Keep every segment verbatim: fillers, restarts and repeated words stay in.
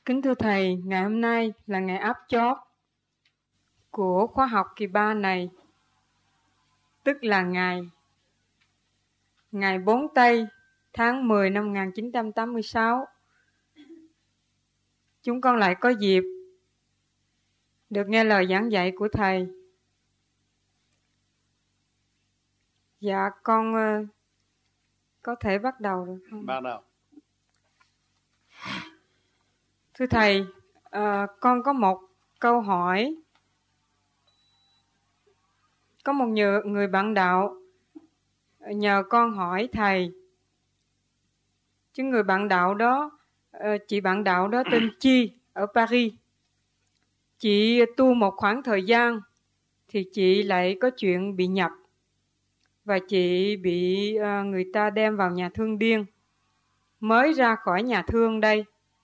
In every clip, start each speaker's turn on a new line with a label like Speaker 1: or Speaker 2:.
Speaker 1: Kính thưa Thầy, ngày hôm nay là ngày áp chót của khóa học kỳ ba này, tức là ngày ngày bốn tây tháng mười năm một nghìn chín trăm tám mươi sáu. Chúng con lại có dịp được nghe lời giảng dạy của Thầy. Dạ, con uh, có thể bắt đầu được không?
Speaker 2: Bắt đầu.
Speaker 1: Thưa Thầy, uh, con có một câu hỏi. Có một người, người bạn đạo nhờ con hỏi Thầy. Chứ người bạn đạo đó, uh, chị bạn đạo đó tên Chi ở Paris. Chị tu một khoảng thời gian thì chị lại có chuyện bị nhập. Và chị bị uh, người ta đem vào nhà thương điên. Mới ra khỏi nhà thương đây.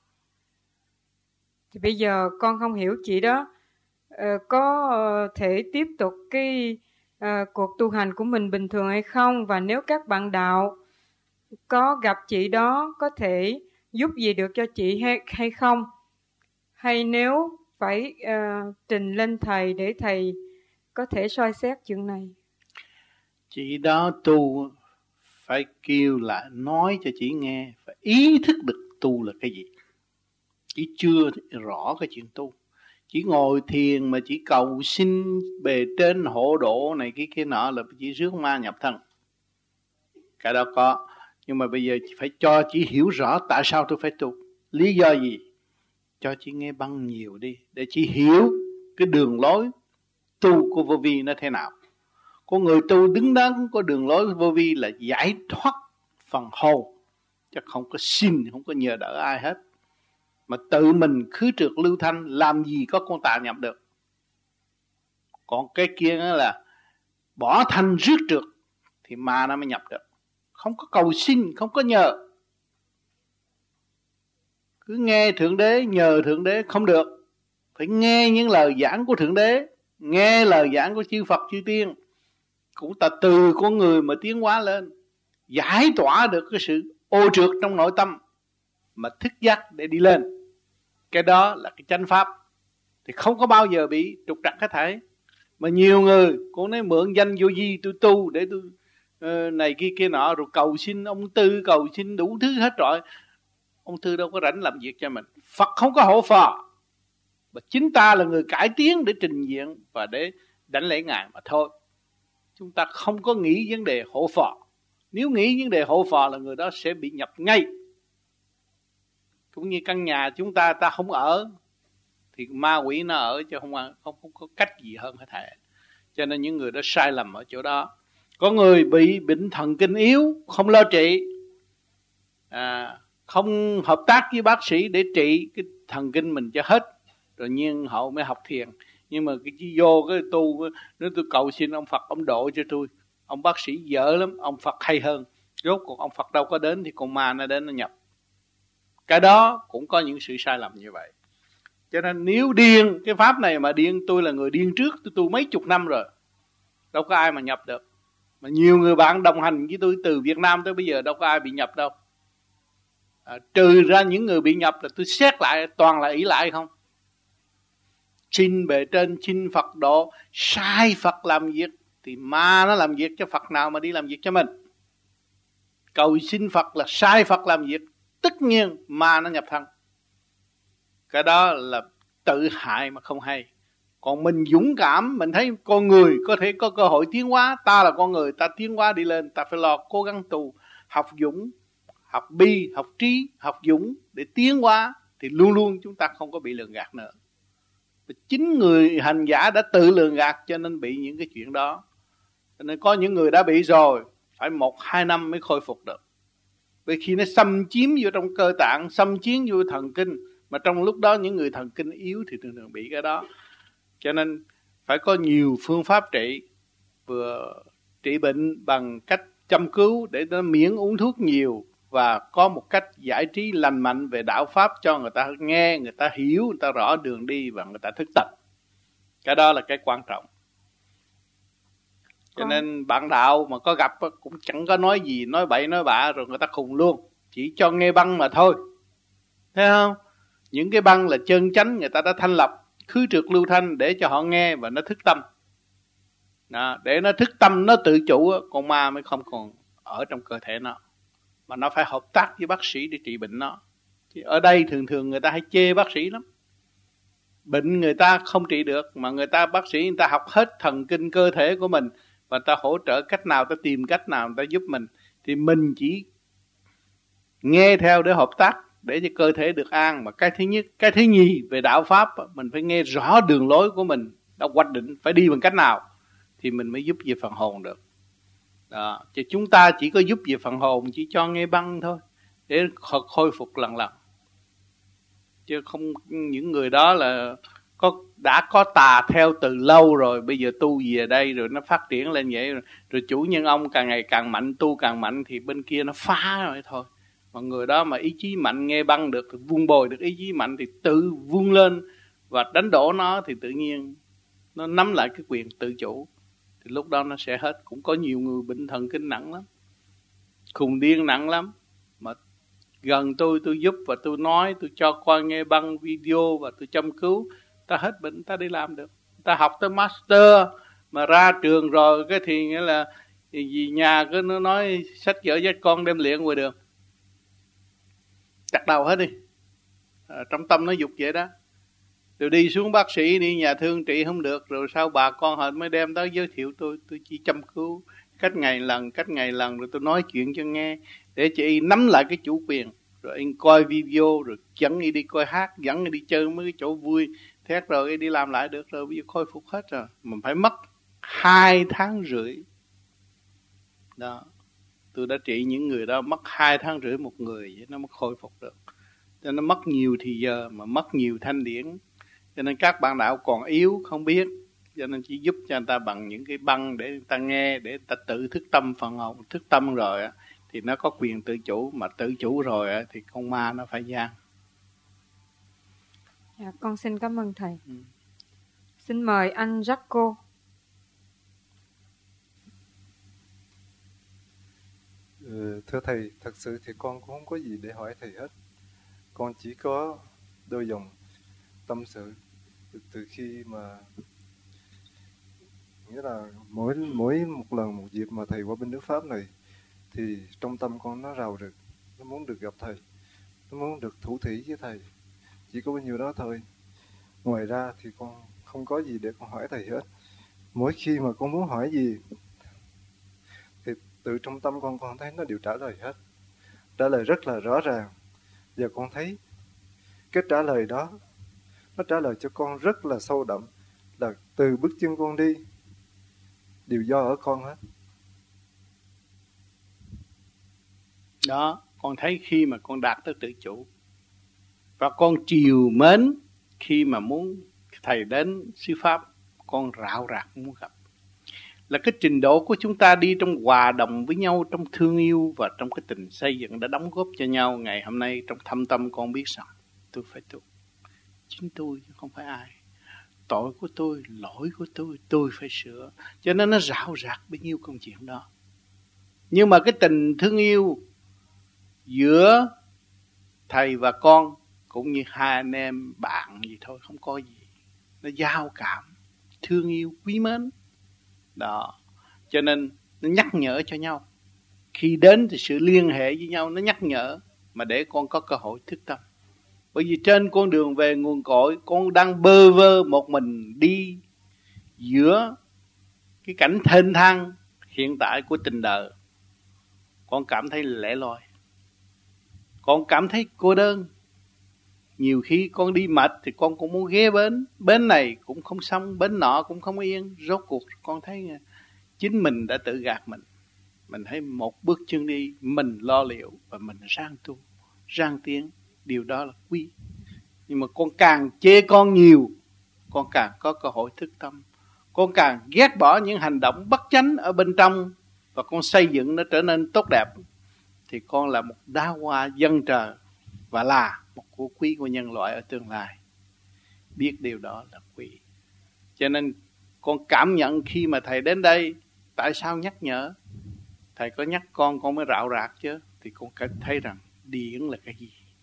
Speaker 1: Thì bây giờ con không hiểu chị đó uh, có uh, thể tiếp tục cái uh, cuộc tu hành của mình bình thường hay không. Và nếu các bạn đạo có gặp chị đó có thể giúp gì được cho chị hay, hay không. Hay nếu phải uh, trình lên Thầy để Thầy có thể soi xét chuyện này.
Speaker 2: Chị đó tu phải kêu lại nói cho chị nghe, phải ý thức được tu là cái gì. Chị chưa rõ cái chuyện tu. Chỉ ngồi thiền mà chỉ cầu xin bề trên hộ độ này cái kia nọ là chỉ rước ma nhập thân. Cái đó có. Nhưng mà bây giờ phải cho chị hiểu rõ tại sao tôi phải tu. Lý do gì? Cho chị nghe băng nhiều đi. Để chị hiểu cái đường lối tu của vô vi nó thế nào. Có người tu đứng đắn có đường lối vô vi là giải thoát phần hồn. Chứ không có xin, không có nhờ đỡ ai hết. Mà tự mình khứ trượt lưu thanh làm gì có con tà nhập được. Còn cái kia là bỏ thanh rước trượt thì ma nó mới nhập được. Không có cầu xin, không có nhờ. Cứ nghe Thượng Đế, nhờ Thượng Đế không được. Phải nghe những lời giảng của Thượng Đế, nghe lời giảng của chư Phật, chư Tiên. Cũng ta từ con người mà tiến hóa lên, giải tỏa được cái sự ô trượt trong nội tâm mà thức giác để đi lên. Cái đó là cái chánh pháp. Thì không có bao giờ bị trục trặc hết thảy. Mà nhiều người cũng nói mượn danh vô vi tôi tu để tôi uh, này kia kia nọ, rồi cầu xin ông Tư, cầu xin đủ thứ hết rồi. Ông Tư đâu có rảnh làm việc cho mình. Phật không có hộ phò, mà chính ta là người cải tiến để trình diện và để đảnh lễ Ngài mà thôi. Chúng ta không có nghĩ vấn đề hộ phò. Nếu nghĩ vấn đề hộ phò là người đó sẽ bị nhập ngay. Cũng như căn nhà chúng ta ta không ở thì ma quỷ nó ở, chứ không, không, không có cách gì hơn hết thảy. Cho nên những người đó sai lầm ở chỗ đó. Có người bị bệnh thần kinh yếu, không lo trị, à, không hợp tác với bác sĩ để trị cái thần kinh mình cho hết, rồi nhiên hậu mới học thiền. Nhưng mà cái chi vô cái tu, nếu tôi cầu xin ông Phật ông độ cho tôi, ông bác sĩ dở lắm, ông Phật hay hơn. Rốt cuộc ông Phật đâu có đến thì con ma nó đến nó nhập. Cái đó cũng có những sự sai lầm như vậy. Cho nên nếu điên, cái pháp này mà điên, tôi là người điên trước, tôi tu mấy chục năm rồi, đâu có ai mà nhập được. Mà nhiều người bạn đồng hành với tôi từ Việt Nam tới bây giờ đâu có ai bị nhập đâu. À, trừ ra những người bị nhập là tôi xét lại toàn là ỷ lại không. Xin bề trên, xin Phật độ, sai Phật làm việc thì ma nó làm việc cho Phật nào mà đi làm việc cho mình. Cầu xin Phật là sai Phật làm việc, tất nhiên ma nó nhập thân. Cái đó là tự hại mà không hay. Còn mình dũng cảm, mình thấy con người có thể có cơ hội tiến hóa. Ta là con người, ta tiến hóa đi lên, ta phải lo cố gắng tu, học dũng, học bi, học trí, học dũng để tiến hóa. Thì luôn luôn chúng ta không có bị lường gạt nữa. Chính người hành giả đã tự lường gạt cho nên bị những cái chuyện đó. Cho nên có những người đã bị rồi, phải một hai năm mới khôi phục được. Vì khi nó xâm chiếm vô trong cơ tạng, xâm chiếm vô thần kinh, mà trong lúc đó những người thần kinh yếu thì thường thường bị cái đó. Cho nên phải có nhiều phương pháp trị. Vừa trị bệnh bằng cách chăm cứu để nó miễn uống thuốc nhiều, và có một cách giải trí lành mạnh về đạo pháp cho người ta nghe, người ta hiểu, người ta rõ đường đi và người ta thức tỉnh. Cái đó là cái quan trọng. Cho nên bạn đạo mà có gặp cũng chẳng có nói gì, nói bậy nói bạ rồi người ta khùng luôn. Chỉ cho nghe băng mà thôi. Thấy không? Những cái băng là chân chánh, người ta đã thanh lập khứ trượt lưu thanh để cho họ nghe và nó thức tâm. Đó, để nó thức tâm, nó tự chủ, con ma mới không còn ở trong cơ thể nó, mà nó phải hợp tác với bác sĩ để trị bệnh nó. Chứ ở đây thường thường người ta hay chê bác sĩ lắm. Bệnh người ta không trị được, mà người ta bác sĩ người ta học hết thần kinh cơ thể của mình, và ta hỗ trợ cách nào, ta tìm cách nào người ta giúp mình. Thì mình chỉ nghe theo để hợp tác, để cho cơ thể được an. Mà cái thứ nhất, cái thứ nhì về đạo pháp, mình phải nghe rõ đường lối của mình đã hoạch định phải đi bằng cách nào, thì mình mới giúp về phần hồn được. Đó. Chứ chúng ta chỉ có giúp về phần hồn, chỉ cho nghe băng thôi, để khôi phục lần lần. Chứ không, những người đó là có đã có tà theo từ lâu rồi, bây giờ tu về đây rồi nó phát triển lên vậy rồi, rồi chủ nhân ông càng ngày càng mạnh, tu càng mạnh, thì bên kia nó phá rồi thôi. Mà người đó mà ý chí mạnh, nghe băng được, vun bồi được ý chí mạnh, thì tự vun lên và đánh đổ nó, thì tự nhiên nó nắm lại cái quyền tự chủ, thì lúc đó nó sẽ hết. Cũng có nhiều người bệnh thần kinh nặng lắm, khùng điên nặng lắm, mà gần tôi, tôi giúp và tôi nói, tôi cho qua nghe băng video và tôi chăm cứu, ta hết bệnh, ta đi làm được. Ta học tới master mà ra trường rồi cái thì nghĩa là vì nhà cứ nó nói sách vở dắt con đem luyện ngoài đường, chặt đầu hết đi. À, trong tâm nó dục vậy đó. Rồi đi xuống bác sĩ, đi nhà thương trị không được, rồi sau bà con họ mới đem tới giới thiệu tôi. Tôi chỉ chăm cứu cách ngày lần, cách ngày lần, rồi tôi nói chuyện cho nghe, để cho y nắm lại cái chủ quyền. Rồi anh coi video, rồi dẫn y đi coi hát, dẫn y đi chơi mấy cái chỗ vui, thét rồi y đi làm lại được, rồi bây giờ khôi phục hết rồi. Mình phải mất hai tháng rưỡi. Đó. Tôi đã trị những người đó mất hai tháng rưỡi một người, vậy nó mới khôi phục được. Cho nên nó mất nhiều thì giờ, mà mất nhiều thanh điển. Cho nên các bạn đạo còn yếu, không biết. Cho nên chỉ giúp cho người ta bằng những cái băng để người ta nghe, để người ta tự thức tâm phần hồn. Thức tâm rồi thì nó có quyền tự chủ, mà tự chủ rồi thì con ma nó phải gian.
Speaker 1: Dạ, con xin cảm ơn thầy.
Speaker 2: Ừ.
Speaker 1: Xin mời anh Jacko.
Speaker 3: Ừ, thưa thầy, thật sự thì con cũng không có gì để hỏi thầy hết. Con chỉ có đôi dòng tâm sự từ khi mà, nghĩa là mỗi mỗi một lần một dịp mà thầy qua bên nước Pháp này, thì trong tâm con nó rào rực, nó muốn được gặp thầy, nó muốn được thủ thỉ với thầy. Chỉ có bao nhiêu đó thôi. Ngoài ra thì con không có gì để con hỏi thầy hết. Mỗi khi mà con muốn hỏi gì thì từ trong tâm con con thấy nó đều trả lời hết, trả lời rất là rõ ràng. Và con thấy cái trả lời đó nó trả lời cho con rất là sâu đậm, là từ bước chân con đi đều do ở con hết.
Speaker 2: Đó, con thấy khi mà con đạt tới tự chủ, và con chiều mến khi mà muốn thầy đến sư Pháp, con rạo rạc muốn gặp. Là cái trình độ của chúng ta đi trong hòa đồng với nhau, trong thương yêu và trong cái tình xây dựng đã đóng góp cho nhau. Ngày hôm nay trong thâm tâm con biết rằng tôi phải tu, chính tôi chứ không phải ai. Tội của tôi, lỗi của tôi, tôi phải sửa. Cho nên nó rạo rạc bấy nhiêu công chuyện đó. Nhưng mà cái tình thương yêu giữa thầy và con cũng như hai anh em bạn gì thôi, không có gì. Nó giao cảm, thương yêu, quý mến. Đó. Cho nên nó nhắc nhở cho nhau. Khi đến thì sự liên hệ với nhau nó nhắc nhở, mà để con có cơ hội thức tâm. Bởi vì trên con đường về nguồn cội, con đang bơ vơ một mình đi giữa cái cảnh thênh thang hiện tại của tình đời. Con cảm thấy lẻ loi, con cảm thấy cô đơn. Nhiều khi con đi mệt thì con cũng muốn ghé bến. Bến này cũng không xong, bến nọ cũng không yên. Rốt cuộc con thấy chính mình đã tự gạt mình. Mình thấy một bước chân đi, mình lo liệu và mình rang tu, rang tiến. Điều đó là quý. Nhưng mà con càng chê con nhiều, con càng có cơ hội thức tâm. Con càng ghét bỏ những hành động bất chánh ở bên trong, và con xây dựng nó trở nên tốt đẹp, thì con là một đóa hoa dân trời, và là một của quý của nhân loại ở tương lai. Biết điều đó là quý. Cho nên con cảm nhận khi mà thầy đến đây, tại sao nhắc nhở? Thầy có nhắc con, con mới rạo rạc chứ. Thì con thấy rằng điển là cái gì?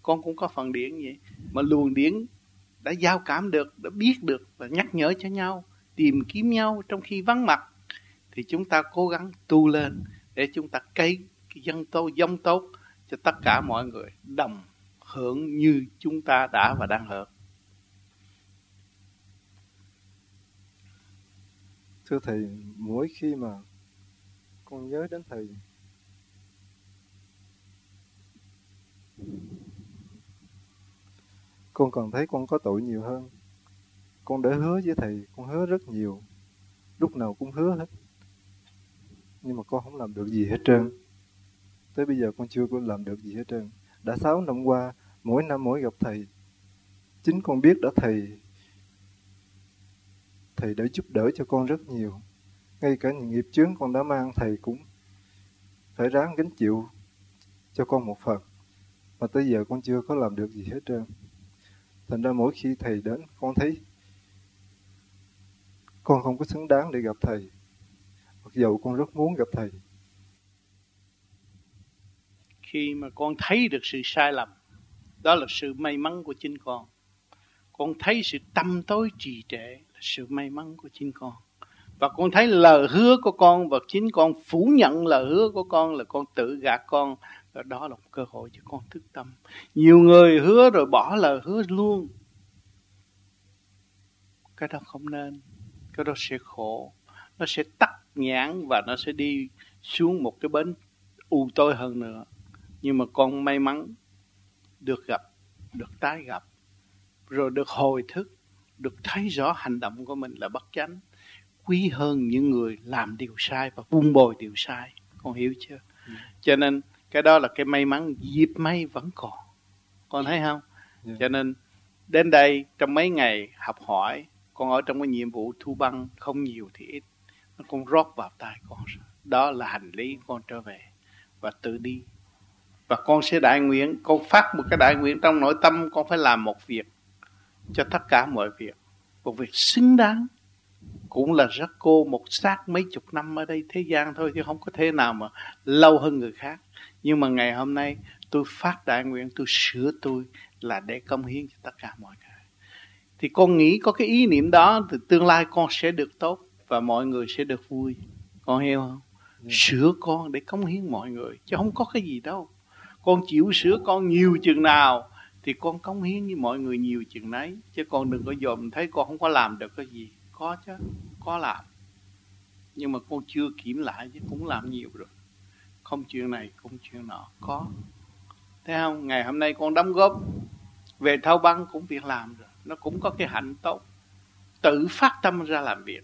Speaker 2: con cũng có phần điển vậy. Mà luồng điển đã giao cảm được, đã biết được và nhắc nhở cho nhau, tìm kiếm nhau trong khi vắng mặt, thì chúng ta cố gắng tu lên để chúng ta cấy cái dân tốt, giống tốt cho tất cả mọi người đồng hưởng như chúng ta đã và đang hưởng.
Speaker 3: Thưa Thầy, mỗi khi mà con nhớ đến Thầy, con còn thấy con có tội nhiều hơn. Con đã hứa với Thầy, con hứa rất nhiều, lúc nào cũng hứa hết, nhưng mà con không làm được gì hết trơn. Tới bây giờ con chưa có làm được gì hết trơn. Đã sáu năm qua, mỗi năm mỗi gặp Thầy, chính con biết đã Thầy Thầy đã giúp đỡ cho con rất nhiều. Ngay cả những nghiệp chướng con đã mang, Thầy cũng phải ráng gánh chịu cho con một phần. Mà tới giờ con chưa có làm được gì hết trơn. Thành ra mỗi khi Thầy đến, con thấy con không có xứng đáng để gặp Thầy, mặc dầu con rất muốn gặp Thầy.
Speaker 2: Khi mà con thấy được sự sai lầm, đó là sự may mắn của chính con. Con thấy sự tâm tối trì trệ là sự may mắn của chính con. Và con thấy lời hứa của con và chính con phủ nhận lời hứa của con là con tự gạt con. Và đó là một cơ hội cho con thức tâm. Nhiều người hứa rồi bỏ lời hứa luôn. Cái đó không nên. Cái đó sẽ khổ. Nó sẽ tắc nhãn và nó sẽ đi xuống một cái bến u tối hơn nữa. Nhưng mà con may mắn được gặp, được tái gặp, rồi được hồi thức, được thấy rõ hành động của mình là bất chánh, quý hơn những người làm điều sai và vun bồi điều sai. Con hiểu chưa? Ừ. Cho nên cái đó là cái may mắn, dịp may vẫn còn. Con thấy không? Yeah. Cho nên đến đây trong mấy ngày học hỏi, con ở trong cái nhiệm vụ thu băng không nhiều thì ít, nó con rót vào tay con. Đó là hành lý con trở về và tự đi. Và con sẽ đại nguyện, con phát một cái đại nguyện trong nội tâm, con phải làm một việc cho tất cả mọi việc. Một việc xứng đáng. Cũng là rất cô một xác mấy chục năm ở đây thế gian thôi, chứ không có thể nào mà lâu hơn người khác. Nhưng mà ngày hôm nay tôi phát đại nguyện, tôi sửa tôi là để cống hiến cho tất cả mọi người. Thì con nghĩ có cái ý niệm đó thì tương lai con sẽ được tốt và mọi người sẽ được vui. Con hiểu không? Ừ. Sửa con để cống hiến mọi người, chứ không có cái gì đâu. Con chịu sửa con nhiều chừng nào thì con cống hiến với mọi người nhiều chừng nấy. Chứ con đừng có dòm thấy con không có làm được cái gì. Có chứ, có làm. Nhưng mà con chưa kiểm lại chứ cũng làm nhiều rồi. Không chuyện này, không chuyện nọ, có. Thấy không? Ngày hôm nay con đóng góp về thâu băng cũng việc làm rồi. Nó cũng có cái hạnh tốt. Tự phát tâm ra làm việc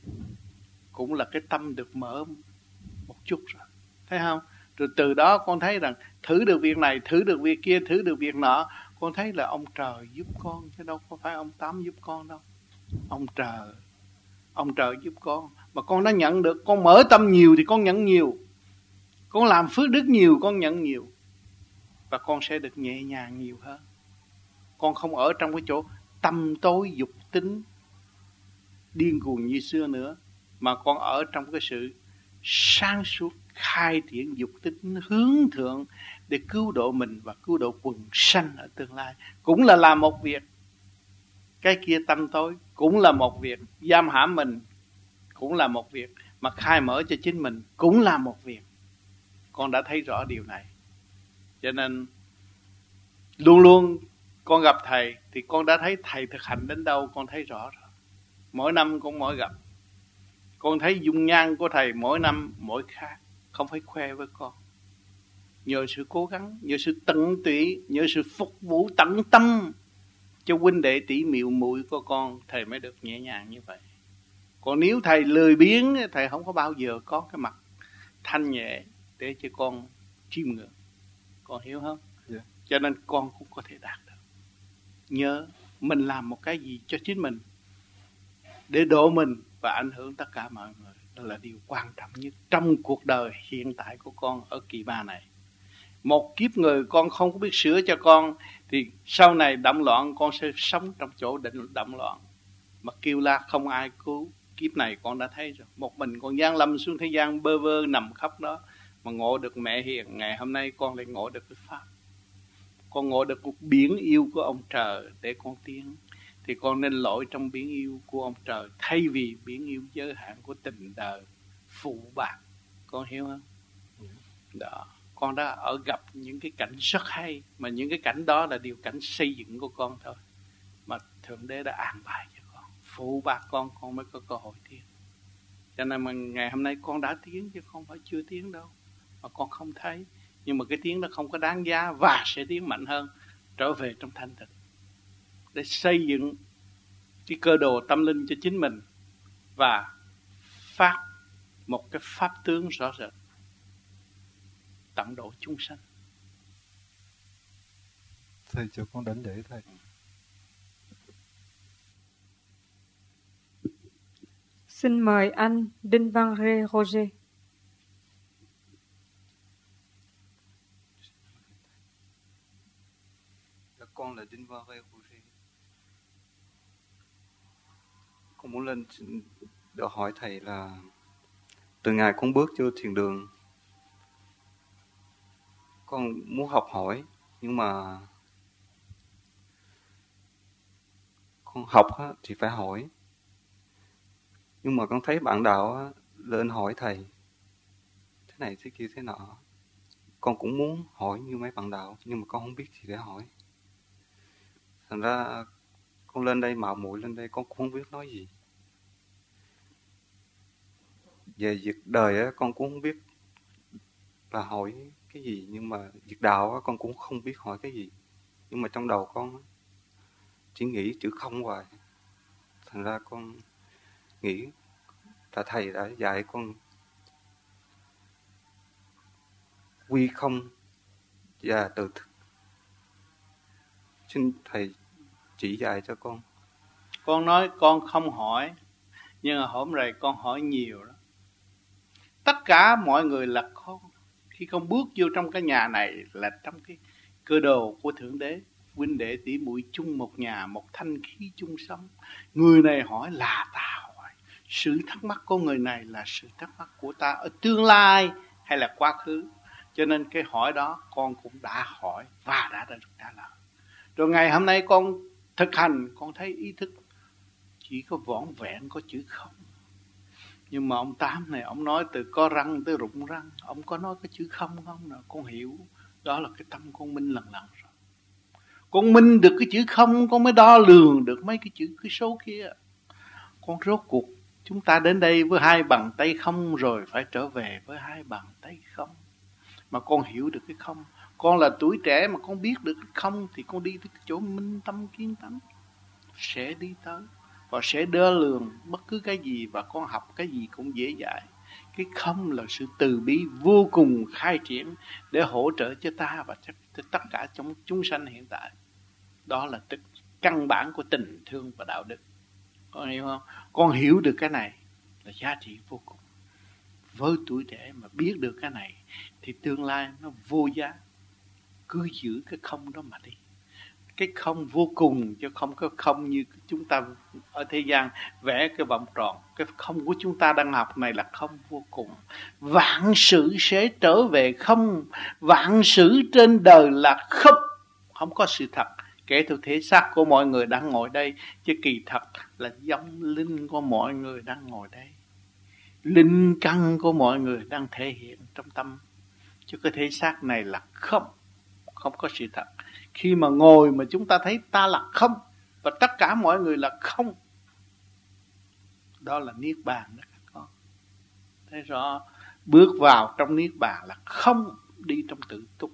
Speaker 2: cũng là cái tâm được mở một chút rồi. Thấy không? Rồi từ đó con thấy rằng thử được việc này, thử được việc kia, thử được việc nọ. Con thấy là ông trời giúp con, chứ đâu có phải ông Tám giúp con đâu. Ông trời, ông trời giúp con. Mà con đã nhận được, con mở tâm nhiều thì con nhận nhiều. Con làm phước đức nhiều, con nhận nhiều. Và con sẽ được nhẹ nhàng nhiều hơn. Con không ở trong cái chỗ tâm tối dục tính điên cuồng như xưa nữa. Mà con ở trong cái sự sáng suốt, khai triển dục tính hướng thượng để cứu độ mình và cứu độ quần sanh ở tương lai. Cũng là làm một việc. Cái kia tâm tối cũng là một việc. Giam hãm mình cũng là một việc. Mà khai mở cho chính mình cũng là một việc. Con đã thấy rõ điều này. Cho nên luôn luôn con gặp thầy thì con đã thấy thầy thực hành đến đâu con thấy rõ rồi. Mỗi năm con mỗi gặp. Con thấy dung nhan của thầy mỗi năm mỗi khác. Không phải khoe với con. Nhờ sự cố gắng, nhờ sự tận tụy, nhờ sự phục vụ tận tâm cho huynh đệ tỷ muội muội của con, thầy mới được nhẹ nhàng như vậy. Còn nếu thầy lười biếng, thầy không có bao giờ có cái mặt thanh nhẹ để cho con chiêm ngưỡng. Con hiểu không? Yeah. Cho nên con cũng có thể đạt được. Nhớ mình làm một cái gì cho chính mình để độ mình và ảnh hưởng tất cả mọi người. Đó là điều quan trọng nhất trong cuộc đời hiện tại của con ở kỳ ba này. Một kiếp người con không có biết sửa cho con thì sau này động loạn con sẽ sống trong chỗ định động loạn. Mà kêu la không ai cứu. Kiếp này con đã thấy rồi. Một mình con giáng lâm xuống thế gian bơ vơ nằm khắp đó. Mà ngộ được mẹ hiền. Ngày hôm nay con lại ngộ được cái Pháp. Con ngộ được một biển yêu của ông trời để con tiến, thì con nên lội trong biển yêu của ông trời, thay vì biển yêu giới hạn của tình đời phụ bạc. Con hiểu không? Đó. Con đã ở gặp những cái cảnh rất hay, mà những cái cảnh đó là điều cảnh xây dựng của con thôi, mà Thượng Đế đã an bài cho con. Phụ bạc con, con mới có cơ hội tiến. Cho nên mà ngày hôm nay con đã tiến, chứ không phải chưa tiến đâu, mà con không thấy. Nhưng mà cái tiếng đó không có đáng giá, và sẽ tiến mạnh hơn, trở về trong thanh tịnh, để xây dựng cái cơ đồ tâm linh cho chính mình, và phát một cái pháp tướng rõ rệt tận độ chúng sanh.
Speaker 3: Thầy cho con đánh lễ thầy.
Speaker 1: Xin mời anh Đinh Văn Rê Roger.
Speaker 4: Con là Đinh Văn Rê Roger. Con muốn lên để hỏi thầy là từ ngày con bước vô thiền đường, con muốn học hỏi, nhưng mà con học thì phải hỏi. Nhưng mà con thấy bạn đạo lên hỏi thầy thế này thế kia thế nọ. Con cũng muốn hỏi như mấy bạn đạo, nhưng mà con không biết gì để hỏi. Thành ra con lên đây mạo muội lên đây, con cũng không biết nói gì. Về việc đời á, con cũng không biết là hỏi cái gì, nhưng mà việc đạo á, con cũng không biết hỏi cái gì. Nhưng mà trong đầu con á, chỉ nghĩ chữ không hoài. Thành ra con nghĩ là thầy đã dạy con quy không và từ thức. Xin thầy chỉ dạy cho con.
Speaker 2: Con nói con không hỏi, nhưng mà hôm nay con hỏi nhiều đó. Tất cả mọi người là con, khi con bước vô trong cái nhà này là trong cái cơ đồ của Thượng Đế, huynh đệ tỷ muội chung một nhà, một thanh khí chung sống. Người này hỏi là ta hỏi. Sự thắc mắc của người này là sự thắc mắc của ta ở tương lai hay là quá khứ. Cho nên cái hỏi đó con cũng đã hỏi và đã được trả lời. Rồi ngày hôm nay con thực hành, con thấy ý thức chỉ có vỏn vẹn có chữ không. Nhưng mà ông Tám này, ông nói từ có răng tới rụng răng, ông có nói cái chữ không không nào, con hiểu. Đó là cái tâm con minh lần lần rồi. Con minh được cái chữ không, con mới đo lường được mấy cái chữ cái số kia. Con rốt cuộc chúng ta đến đây với hai bàn tay không, rồi phải trở về với hai bàn tay không. Mà con hiểu được cái không. Con là tuổi trẻ mà con biết được cái không, thì con đi tới cái chỗ minh tâm kiến tánh, sẽ đi tới và sẽ đo lường bất cứ cái gì, và con học cái gì cũng dễ dãi. Cái không là sự từ bi vô cùng khai triển để hỗ trợ cho ta và cho tất cả trong chúng sanh hiện tại. Đó là tức căn bản của tình thương và đạo đức. Con hiểu không? Con hiểu được cái này là giá trị vô cùng. Với tuổi trẻ mà biết được cái này thì tương lai nó vô giá. Cứ giữ cái không đó mà đi. Cái không vô cùng, chứ không có không như chúng ta ở thế gian vẽ cái vòng tròn. Cái không của chúng ta đang học này là không vô cùng. Vạn sự sẽ trở về không. Vạn sự trên đời là không. Không có sự thật. Kể theo thể xác của mọi người đang ngồi đây, chứ kỳ thật là giống linh của mọi người đang ngồi đây. Linh căn của mọi người đang thể hiện trong tâm. Chứ cái thể xác này là không. Không có sự thật. Khi mà ngồi mà chúng ta thấy ta là không, và tất cả mọi người là không, đó là Niết Bàn đó các con. Thấy rõ, bước vào trong Niết Bàn là không, đi trong tự túc.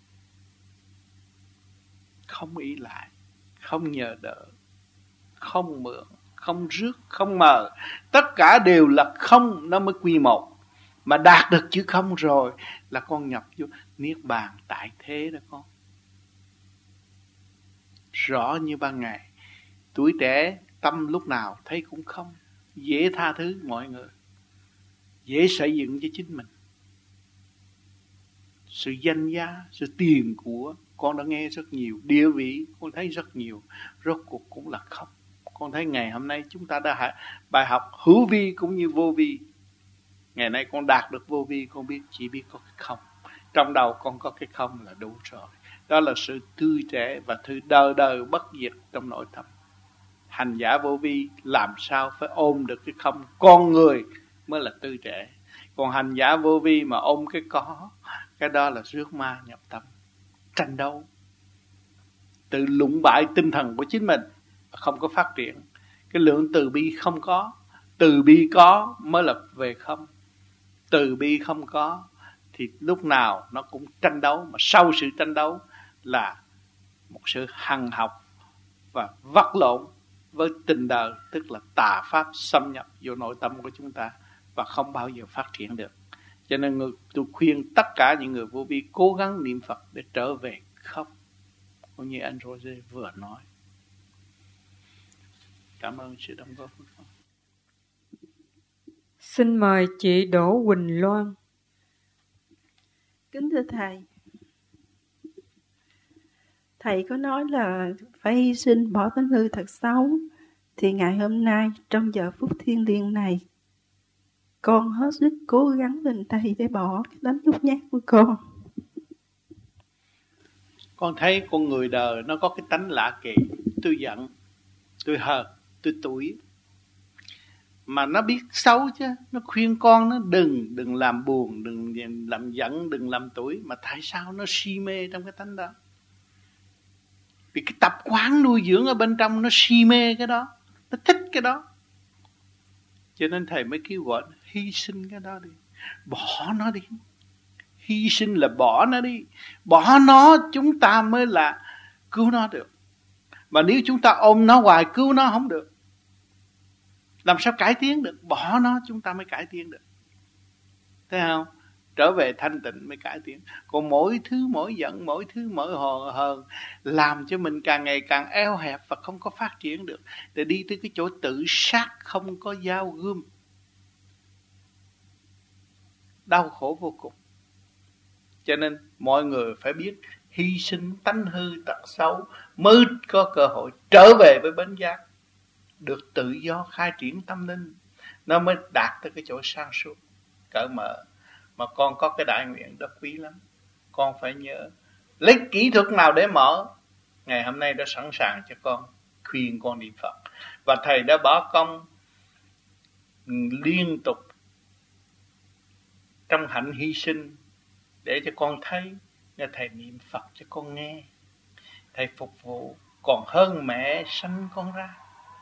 Speaker 2: Không ý lại, không nhờ đỡ, không mượn, không rước, không mờ. Tất cả đều là không, nó mới quy một. Mà đạt được chữ không rồi là con nhập vô Niết Bàn tại thế đó con. Rõ như ban ngày. Tuổi trẻ tâm lúc nào thấy cũng không. Dễ tha thứ mọi người, dễ xây dựng cho chính mình. Sự danh giá, sự tiền của con đã nghe rất nhiều. Địa vị con thấy rất nhiều. Rốt cuộc cũng là không. Con thấy ngày hôm nay chúng ta đã bài học hữu vi cũng như vô vi. Ngày nay con đạt được vô vi, con biết chỉ biết có cái không. Trong đầu con có cái không là đủ rồi. Đó là sự tươi trẻ và thứ đời đời bất diệt trong nội tâm. Hành giả vô vi làm sao phải ôm được cái không? Con người mới là tươi trẻ. Còn hành giả vô vi mà ôm cái có, cái đó là rước ma nhập tâm, tranh đấu, tự lũng bại tinh thần của chính mình, không có phát triển. Cái lượng từ bi không có, từ bi có mới là về không. Từ bi không có thì lúc nào nó cũng tranh đấu, mà sau sự tranh đấu là một sự hằng học và vật lộn với tình đời, tức là tà pháp xâm nhập vô nội tâm của chúng ta và không bao giờ phát triển được. Cho nên người, tôi khuyên tất cả những người vô vi cố gắng niệm Phật để trở về không, cũng như anh Roger vừa nói. Cảm ơn sự đóng góp của con.
Speaker 1: Xin mời chị Đỗ Quỳnh Loan.
Speaker 5: Kính thưa Thầy, Thầy có nói là phải hy sinh bỏ tánh hư thật xấu. Thì ngày hôm nay trong giờ phút thiêng liêng này, con hết sức cố gắng lên Thầy để bỏ cái tánh nhút nhát của con.
Speaker 2: Con thấy con người đời nó có cái tánh lạ kỳ. Tôi giận, tôi hờn, tôi tủi. Mà nó biết xấu chứ. Nó khuyên con nó đừng, đừng làm buồn, đừng làm giận, đừng làm tủi. Mà tại sao nó si mê trong cái tánh đó? Vì cái tập quán nuôi dưỡng ở bên trong nó si mê cái đó, nó thích cái đó. Cho nên Thầy mới kêu gọi hy sinh cái đó đi, bỏ nó đi. Hy sinh là bỏ nó đi. Bỏ nó chúng ta mới là cứu nó được. Mà nếu chúng ta ôm nó hoài cứu nó không được, làm sao cải tiến được? Bỏ nó chúng ta mới cải tiến được. Thấy không? Trở về thanh tịnh mới cải tiến. Còn mỗi thứ mỗi giận, mỗi thứ mỗi hờn hờn làm cho mình càng ngày càng eo hẹp và không có phát triển được. Để đi tới cái chỗ tự sát không có dao gươm, đau khổ vô cùng. Cho nên mọi người phải biết hy sinh tánh hư tật xấu mới có cơ hội trở về với bến giác, được tự do khai triển tâm linh, nó mới đạt tới cái chỗ sang suốt cởi mở. Mà con có cái đại nguyện đó quý lắm, con phải nhớ lấy kỹ thuật nào để mở. Ngày hôm nay đã sẵn sàng cho con, khuyên con niệm Phật. Và Thầy đã bỏ công liên tục trong hạnh hy sinh để cho con thấy. Nên Thầy niệm Phật cho con nghe, Thầy phục vụ còn hơn mẹ sanh con ra.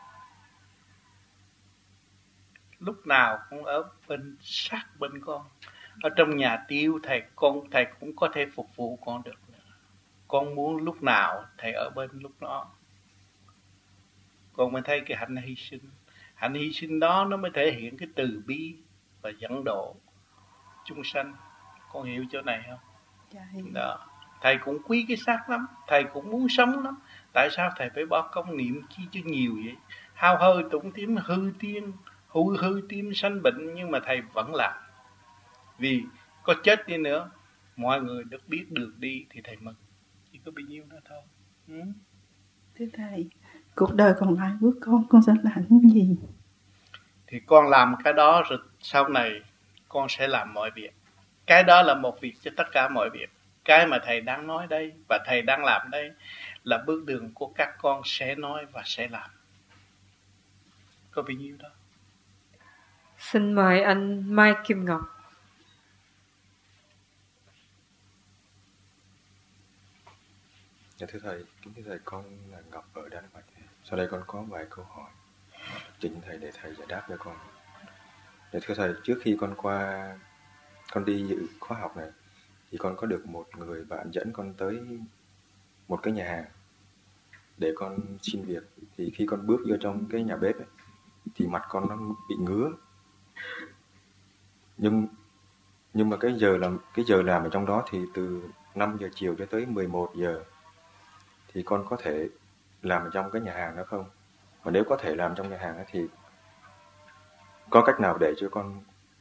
Speaker 2: Lúc nào cũng ở bên sát bên con. Ở trong nhà tiêu Thầy con Thầy cũng có thể phục vụ con được nữa. Con muốn lúc nào Thầy ở bên lúc đó. Con mới thấy cái hạnh hy sinh. Hạnh hy sinh đó nó mới thể hiện cái từ bi và dẫn độ chúng sanh. Con hiểu chỗ này không?
Speaker 5: Dạ,
Speaker 2: đó. Thầy cũng quý cái xác lắm, Thầy cũng muốn sống lắm. Tại sao Thầy phải bỏ công niệm chi cho nhiều vậy? Hao hơi tụng tím hư tiên, hư hư tim sanh bệnh, nhưng mà Thầy vẫn làm. Vì có chết đi nữa, mọi người được biết được đi thì Thầy mừng. Chỉ có bao nhiêu đó thôi. Ừ?
Speaker 5: Thưa Thầy, cuộc đời còn lại của con, con sẽ làm những gì?
Speaker 2: Thì con làm cái đó rồi sau này con sẽ làm mọi việc. Cái đó là một việc cho tất cả mọi việc. Cái mà Thầy đang nói đây và Thầy đang làm đây là bước đường của các con sẽ nói và sẽ làm. Có bao nhiêu đó.
Speaker 1: Xin mời anh Mai Kim Ngọc.
Speaker 6: Dạ thưa Thầy, kính thưa Thầy, con là Ngọc ở Đan Mạch. Sau đây con có vài câu hỏi trình Thầy để Thầy giải đáp cho con. Dạ thưa Thầy, trước khi con qua con đi dự khóa học này thì con có được một người bạn dẫn con tới một cái nhà hàng để con xin việc. Thì khi con bước vô trong cái nhà bếp ấy, thì mặt con nó bị ngứa. Nhưng nhưng mà cái giờ làm cái giờ làm ở trong đó thì từ năm giờ chiều cho tới mười một giờ. Thì con có thể làm ở trong cái nhà hàng đó không? Và nếu có thể làm trong nhà hàng đó thì có cách nào để cho con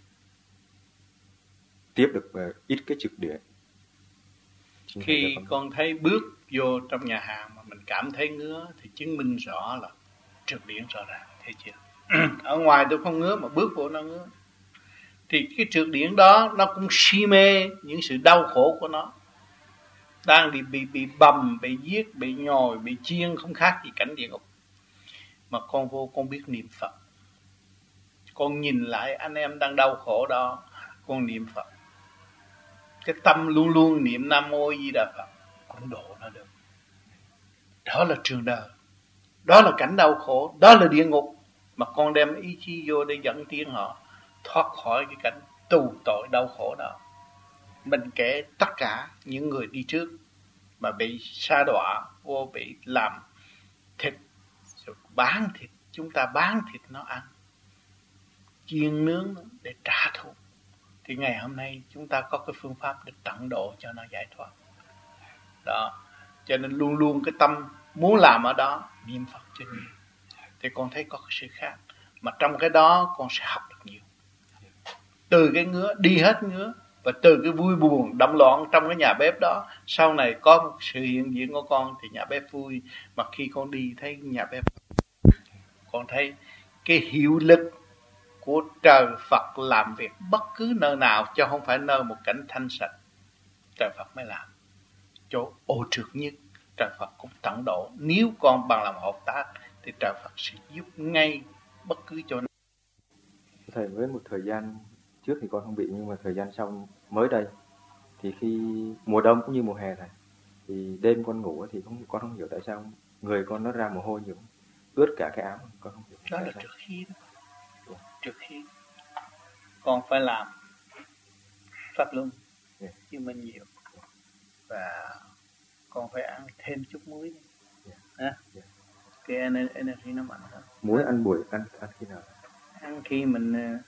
Speaker 6: tiếp được ít cái trực điện? Xin
Speaker 2: Khi con. con thấy bước vô trong nhà hàng mà mình cảm thấy ngứa thì chứng minh rõ là trực điện rõ ràng, thấy chưa? Ở ngoài tôi không ngứa mà bước vô nó ngứa. Thì cái trượt điển đó nó cũng si mê những sự đau khổ của nó. đang bị bị bị bầm, bị giết, bị nhồi, bị chiên, không khác gì cảnh địa ngục. Mà con vô con biết niệm Phật, con nhìn lại anh em đang đau khổ đó, con niệm Phật, cái tâm luôn luôn niệm Nam Mô Di Đà Phật, con độ nó được. Đó là trường đời, đó là cảnh đau khổ, đó là địa ngục, mà con đem ý chí vô để dẫn tiến họ thoát khỏi cái cảnh tù tội đau khổ đó. Mình kể tất cả những người đi trước mà bị sa đọa, vô bị làm thịt, rồi bán thịt, chúng ta bán thịt nó ăn, chiên nướng để trả thù. Thì ngày hôm nay chúng ta có cái phương pháp để tận độ cho nó giải thoát. Đó, cho nên luôn luôn cái tâm muốn làm ở đó, niệm Phật cho nhiều. Thì con thấy có cái sự khác. Mà trong cái đó con sẽ học được nhiều. Từ cái ngứa, đi hết ngứa. Và từ cái vui buồn, động loạn trong cái nhà bếp đó, sau này có một sự hiện diện của con thì nhà bếp vui. Mà khi con đi thấy nhà bếp, con thấy cái hiệu lực của trời Phật làm việc bất cứ nơi nào, chứ không phải nơi một cảnh thanh sạch. Trời Phật mới làm. Chỗ ô trượt nhất, trời Phật cũng tận độ. Nếu con bằng lòng hợp tác thì trời Phật sẽ giúp ngay bất cứ chỗ nào.
Speaker 6: Thầy, với một thời gian trước thì con không bị, nhưng mà thời gian sau mới đây thì khi mùa đông cũng như mùa hè này, thì đêm con ngủ thì không, con không hiểu tại sao người con nó ra mồ hôi nhiều, ướt cả cái áo, con không hiểu.
Speaker 2: Đó là trước khi đó. Trước khi con phải làm pháp luân yeah. chứ mình nhiều, và con phải ăn thêm chút muối yeah. Yeah. Yeah. Cái energy nó mạnh hơn.
Speaker 6: Muối ăn buổi ăn ăn khi nào?
Speaker 2: Ăn khi mình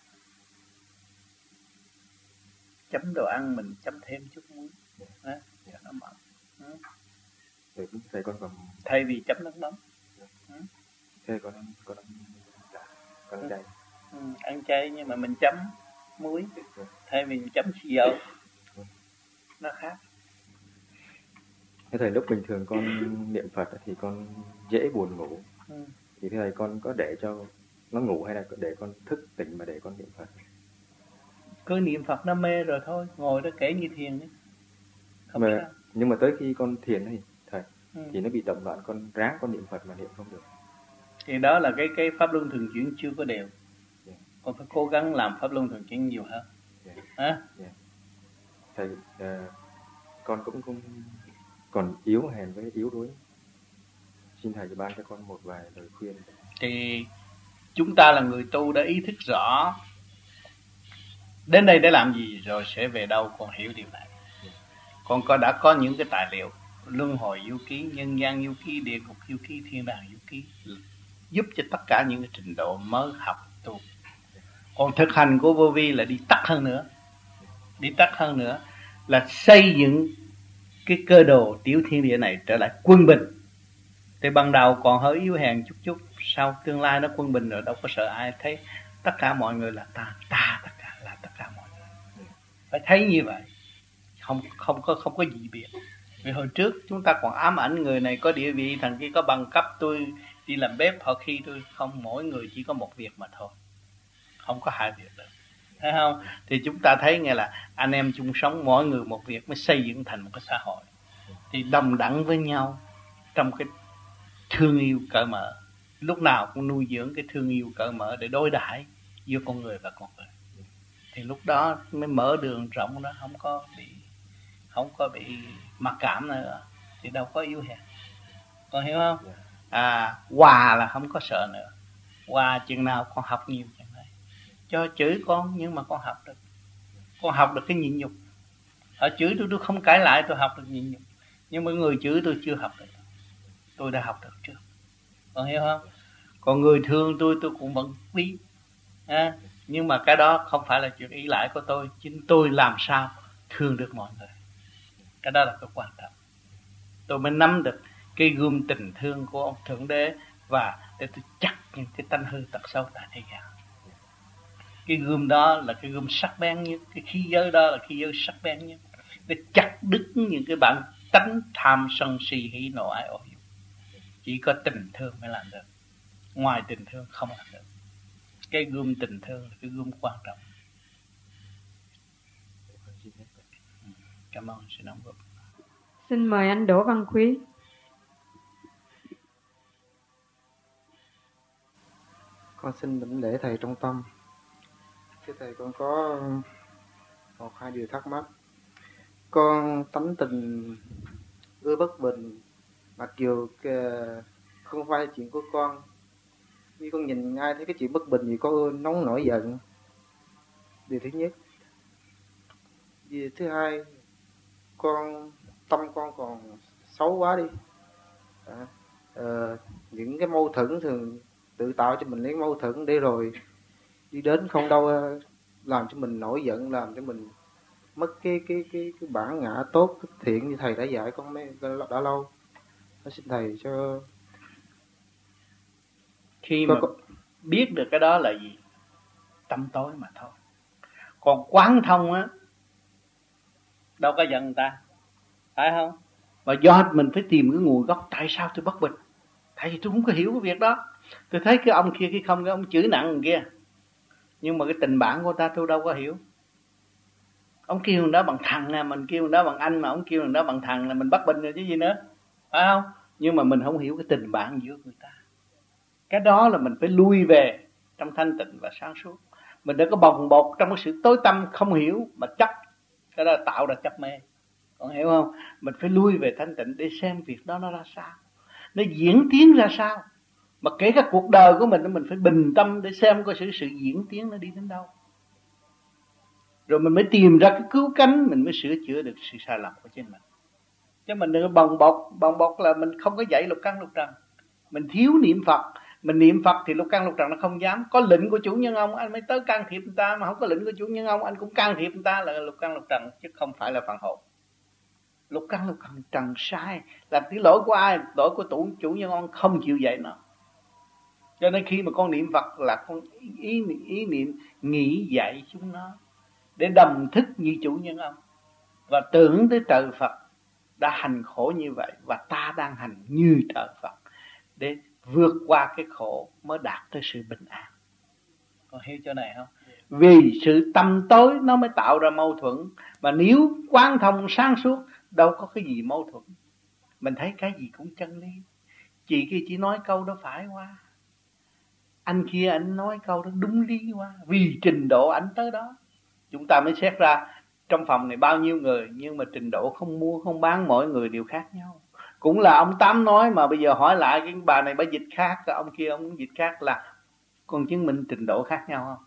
Speaker 2: chấm đồ ăn, mình chấm thêm chút muối yeah. Yeah. cho nó mặn. Yeah.
Speaker 6: Thầy, thầy con còn
Speaker 2: thay vì chấm nước mắm.
Speaker 6: Yeah. Yeah. Thầy con ăn con ăn con ăn chay.
Speaker 2: Ừ, ăn chay nhưng mà mình chấm muối thay vì mình chấm xì dầu, nó khác.
Speaker 6: Thế thầy, lúc bình thường con niệm Phật thì con dễ buồn ngủ, ừ. thì thầy con có để cho nó ngủ hay là để con thức tỉnh mà để con niệm Phật?
Speaker 2: Cứ niệm Phật nó mê rồi thôi, ngồi đó kể như thiền ấy. Không
Speaker 6: mà,
Speaker 2: sao.
Speaker 6: Nhưng mà tới khi con thiền thì thầy ừ. thì nó bị động loạn, con ráng con niệm Phật mà niệm không được.
Speaker 2: Thì đó là cái cái pháp luân thường chuyển chưa có đều. Yeah. Con phải cố gắng làm pháp luân thường chuyển nhiều hơn. Yeah. À?
Speaker 6: Yeah. Thầy, uh, con cũng cũng còn yếu hèn với yếu đuối. Xin thầy ban cho con một vài lời khuyên.
Speaker 2: Thì chúng ta là người tu đã ý thức rõ đến đây để làm gì rồi sẽ về đâu, con hiểu điều này. Yeah. Con có đã có những cái tài liệu luân hồi du ký, nhân gian du ký, địa ngục du ký, thiên đàng du ký, giúp cho tất cả những cái trình độ mới học tu. Còn thực hành của vô vi là đi tắt hơn nữa, đi tắt hơn nữa là xây dựng cái cơ đồ tiểu thiên địa này trở lại quân bình. Thì ban đầu còn hơi yếu hèn chút chút, sau tương lai nó quân bình rồi đâu có sợ ai, thấy tất cả mọi người là ta, ta tất cả là tất cả mọi người. Phải thấy như vậy, không không có không có gì biệt. Vì hồi trước chúng ta còn ám ảnh người này có địa vị, thằng kia có bằng cấp, tôi đi làm bếp, họ khi tôi không, mỗi người chỉ có một việc mà thôi, không có hai việc được, thấy không? Thì chúng ta thấy nghe là anh em chung sống, mỗi người một việc mới xây dựng thành một cái xã hội, thì đồng đẳng với nhau trong cái thương yêu cởi mở, lúc nào cũng nuôi dưỡng cái thương yêu cởi mở để đối đãi giữa con người và con người, thì lúc đó mới mở đường rộng, đó không có bị không có bị mặc cảm nữa, thì đâu có yếu hèn. Con hiểu không? À, hòa là không có sợ nữa. Hòa chừng nào con học nhiều chừng này. Cho chửi con nhưng mà con học được. Con học được cái nhịn nhục. Họ chửi tôi tôi không cãi lại, tôi học được nhịn nhục. Nhưng mà người chửi tôi chưa học được. Tôi đã học được trước. Con hiểu không? Còn người thương tôi tôi cũng vẫn quý. À, nhưng mà cái đó không phải là chuyện ý lại của tôi. Chính tôi làm sao thương được mọi người. Cái đó là cái quan trọng. Tôi mới nắm được cái gươm tình thương của ông Thượng Đế, và để tôi chắc những cái tánh hư tật xấu tại thế gian. Cái gươm đó là cái gươm sắc bén nhất, cái khí giới đó là khí giới sắc bén nhất, để chặt đứt những cái bản tánh tham sân si hỉ nộ ái ố dục. Chỉ có tình thương mới làm được, ngoài tình thương không làm được. Cái gươm tình thương là cái gươm quan trọng. Cảm ơn sự đóng góp.
Speaker 1: Xin mời anh Đỗ Văn Quý.
Speaker 7: Con xin đảnh lễ thầy trong tâm. Thưa thầy, con có một hai điều thắc mắc. Con tánh tình ưa bất bình, mặc dù không phải chuyện của con, như con nhìn ai thấy cái chuyện bất bình gì có ưa nóng nổi giận. Điều thứ nhất. Điều thứ hai, con tâm con còn xấu quá đi. À, à, những cái mâu thuẫn thường tự tạo cho mình những mâu thuẫn để rồi đi đến không đâu làm cho mình nổi giận, làm cho mình mất cái cái cái cái bản ngã tốt cái thiện như thầy đã dạy con mấy đã lâu. Nó xin thầy cho
Speaker 2: khi
Speaker 7: có,
Speaker 2: mà
Speaker 7: có...
Speaker 2: biết được cái đó là gì, tâm tối mà thôi. Còn quán thông á, đâu có giận người ta, phải không? Và do mình phải tìm cái nguồn gốc tại sao tôi bất bình. Tại vì tôi không có hiểu cái việc đó. Tôi thấy cái ông kia, cái không, cái ông chửi nặng người kia, nhưng mà cái tình bạn của ta tôi đâu có hiểu. Ông kêu người đó bằng thằng nè, mình kêu người đó bằng anh, mà ông kêu người đó bằng thằng là mình bất bình rồi chứ gì nữa, phải không? Nhưng mà mình không hiểu cái tình bạn giữa người ta. Cái đó là mình phải lui về trong thanh tịnh và sáng suốt. Mình đừng có bồng bột trong cái sự tối tăm không hiểu mà chấp. Cái đó là tạo ra chấp mê. Con hiểu không? Mình phải lui về thanh tịnh để xem việc đó nó ra sao, nó diễn tiến ra sao. Mà kể cả cuộc đời của mình, mình phải bình tâm để xem coi sự, sự diễn tiến nó đi đến đâu. Rồi mình mới tìm ra cái cứu cánh, mình mới sửa chữa được sự sai lầm của chính mình. Chứ mình đừng có bồng bột. Bồng bột là mình không có dạy lục căn lục trần. Mình thiếu niệm Phật. Mình niệm Phật thì lục căn lục trần nó không dám. Có lệnh của chủ nhân ông anh mới tới can thiệp người ta. Mà không có lệnh của chủ nhân ông anh cũng can thiệp người ta, là lục căn lục trần, chứ không phải là phần hồn. Lục căn lục trần sai. Là cái lỗi của ai? Lỗi của chủ, chủ nhân ông không chịu dạy nó. Cho nên khi mà con niệm Phật là con ý, ý niệm nghĩ dạy chúng nó để đồng thức như chủ nhân ông, và tưởng tới trời Phật đã hành khổ như vậy, và ta đang hành như trời Phật để vượt qua cái khổ mới đạt tới sự bình an. Con hiểu chỗ này không? Vì sự tâm tối nó mới tạo ra mâu thuẫn. Mà nếu quán thông sáng suốt, đâu có cái gì mâu thuẫn. Mình thấy cái gì cũng chân lý. Chị kia chỉ nói câu đó phải quá, anh kia anh nói câu đó đúng lý quá. Vì trình độ anh tới đó, chúng ta mới xét ra trong phòng này bao nhiêu người, nhưng mà trình độ không mua không bán, mỗi người đều khác nhau. Cũng là ông Tám nói, mà bây giờ hỏi lại cái bà này bà dịch khác, cái ông kia ông dịch khác, là con chứng minh trình độ khác nhau không?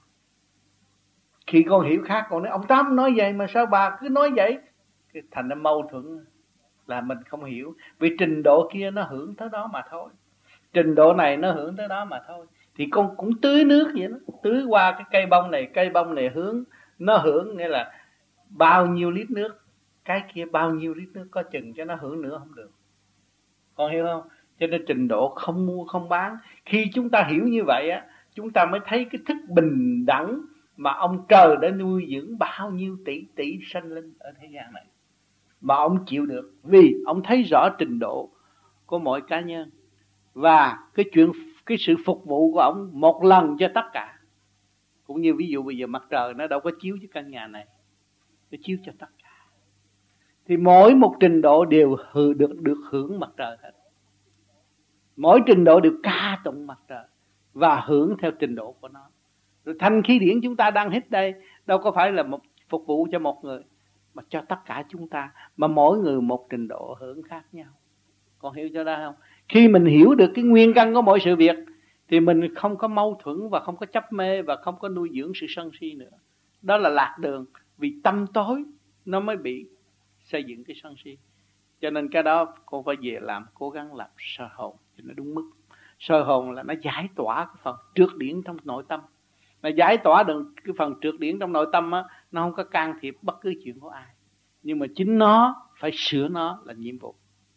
Speaker 2: Khi con hiểu khác, con nói ông Tám nói vậy mà sao bà cứ nói vậy, cái thành ra mâu thuẫn, là mình không hiểu. Vì trình độ kia nó hưởng tới đó mà thôi, trình độ này nó hưởng tới đó mà thôi. Thì con cũng tưới nước vậy đó, tưới qua cái cây bông này, cây bông này hướng, nó hưởng nghĩa là bao nhiêu lít nước, cái kia bao nhiêu lít nước, có chừng cho nó hưởng nữa không được. Con hiểu không? Cho nên trình độ không mua không bán. Khi chúng ta hiểu như vậy á, chúng ta mới thấy cái thức bình đẳng mà ông trời đã nuôi dưỡng bao nhiêu tỷ tỷ sanh linh ở thế gian này, mà ông chịu được. Vì ông thấy rõ trình độ của mỗi cá nhân, và cái chuyện cái sự phục vụ của ông một lần cho tất cả. Cũng như ví dụ bây giờ mặt trời nó đâu có chiếu cho căn nhà này, nó chiếu cho tất cả. Thì mỗi một trình độ đều được được hưởng mặt trời hết. Mỗi trình độ đều ca tụng mặt trời và hưởng theo trình độ của nó. Rồi thanh khí điển chúng ta đang hít đây đâu có phải là một phục vụ cho một người, mà cho tất cả chúng ta, mà mỗi người một trình độ hưởng khác nhau. Con hiểu cho đó không? Khi mình hiểu được cái nguyên căn của mỗi sự việc thì mình không có mâu thuẫn và không có chấp mê và không có nuôi dưỡng sự sân si nữa. Đó là lạc đường, vì tâm tối nó mới bị xây dựng cái sân si. Cho nên cái đó cô phải về làm, cố gắng làm soi hồn cho nó đúng mức. Soi hồn là nó giải tỏa cái phần trượt điển trong nội tâm. Nó giải tỏa được cái phần trượt điển trong nội tâm á, nó không có can thiệp bất cứ chuyện của ai, nhưng mà chính nó phải sửa nó là nhiệm vụ.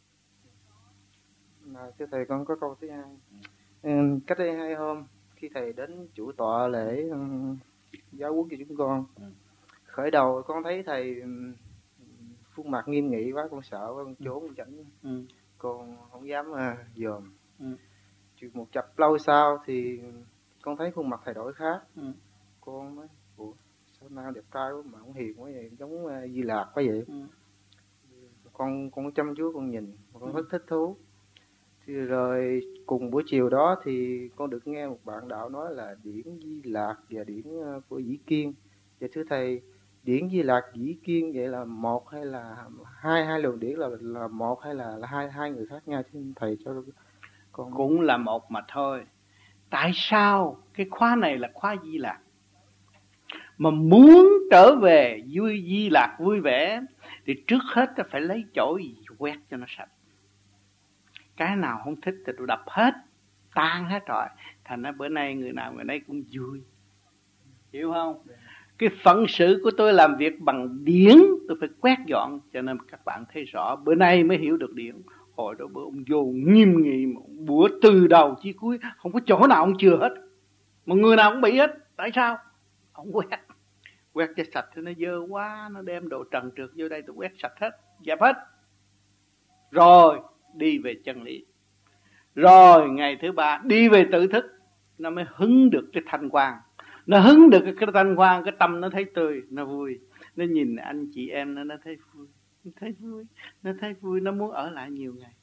Speaker 7: À, thưa thầy, con có câu thứ hai. Ừ, cách đây hai hôm khi thầy đến chủ tọa lễ um, giáo huấn cho chúng con, ừ. khởi đầu con thấy thầy um, khuôn mặt nghiêm nghị quá, con sợ quá, con trốn con tránh, ừ. con không dám uh, dòm. Ừ. Một chập lâu sau thì con thấy khuôn mặt thầy đổi khác, ừ. con mới ủa sao nào đẹp trai quá mà không hiền quá vậy, giống uh, Di Lạc quá vậy. Ừ. con con chăm chú con nhìn, con rất thích thú. Thì rồi cùng buổi chiều đó thì con được nghe một bạn đạo nói là điển Di Lạc và điển của Dĩ Kiên. Và thưa thầy, điển Di Lạc, Dĩ Kiên vậy là một hay là hai hai luồng điển là là một hay là, là hai hai người khác nhau? Xin thầy cho con.
Speaker 2: Cũng là một mà thôi. Tại sao cái khóa này là khóa Di Lạc? Mà muốn trở về vui Di Lạc vui vẻ thì trước hết ta phải lấy chổi quét cho nó sạch. Cái nào không thích thì tôi đập hết, tan hết rồi. Thành ra bữa nay người nào người nấy cũng vui. Hiểu không? Cái phận sự của tôi làm việc bằng điển, tôi phải quét dọn. Cho nên các bạn thấy rõ, bữa nay mới hiểu được điển. Hồi đó bữa ông vô nghiêm nghị, bữa từ đầu chí cuối, không có chỗ nào ông chừa hết. Mà người nào cũng bị hết. Tại sao? Ông quét. Quét cho sạch thì nó dơ quá, nó đem đồ trần trượt vô đây, tôi quét sạch hết, dẹp hết. Rồi đi về chân lý. Rồi ngày thứ ba đi về tự thức, nó mới hứng được cái thanh quang. Nó hứng được cái thanh quang, cái tâm nó thấy tươi, nó vui. Nó nhìn anh chị em nó, nó thấy vui. Nó thấy vui, nó thấy vui, nó muốn ở lại nhiều ngày.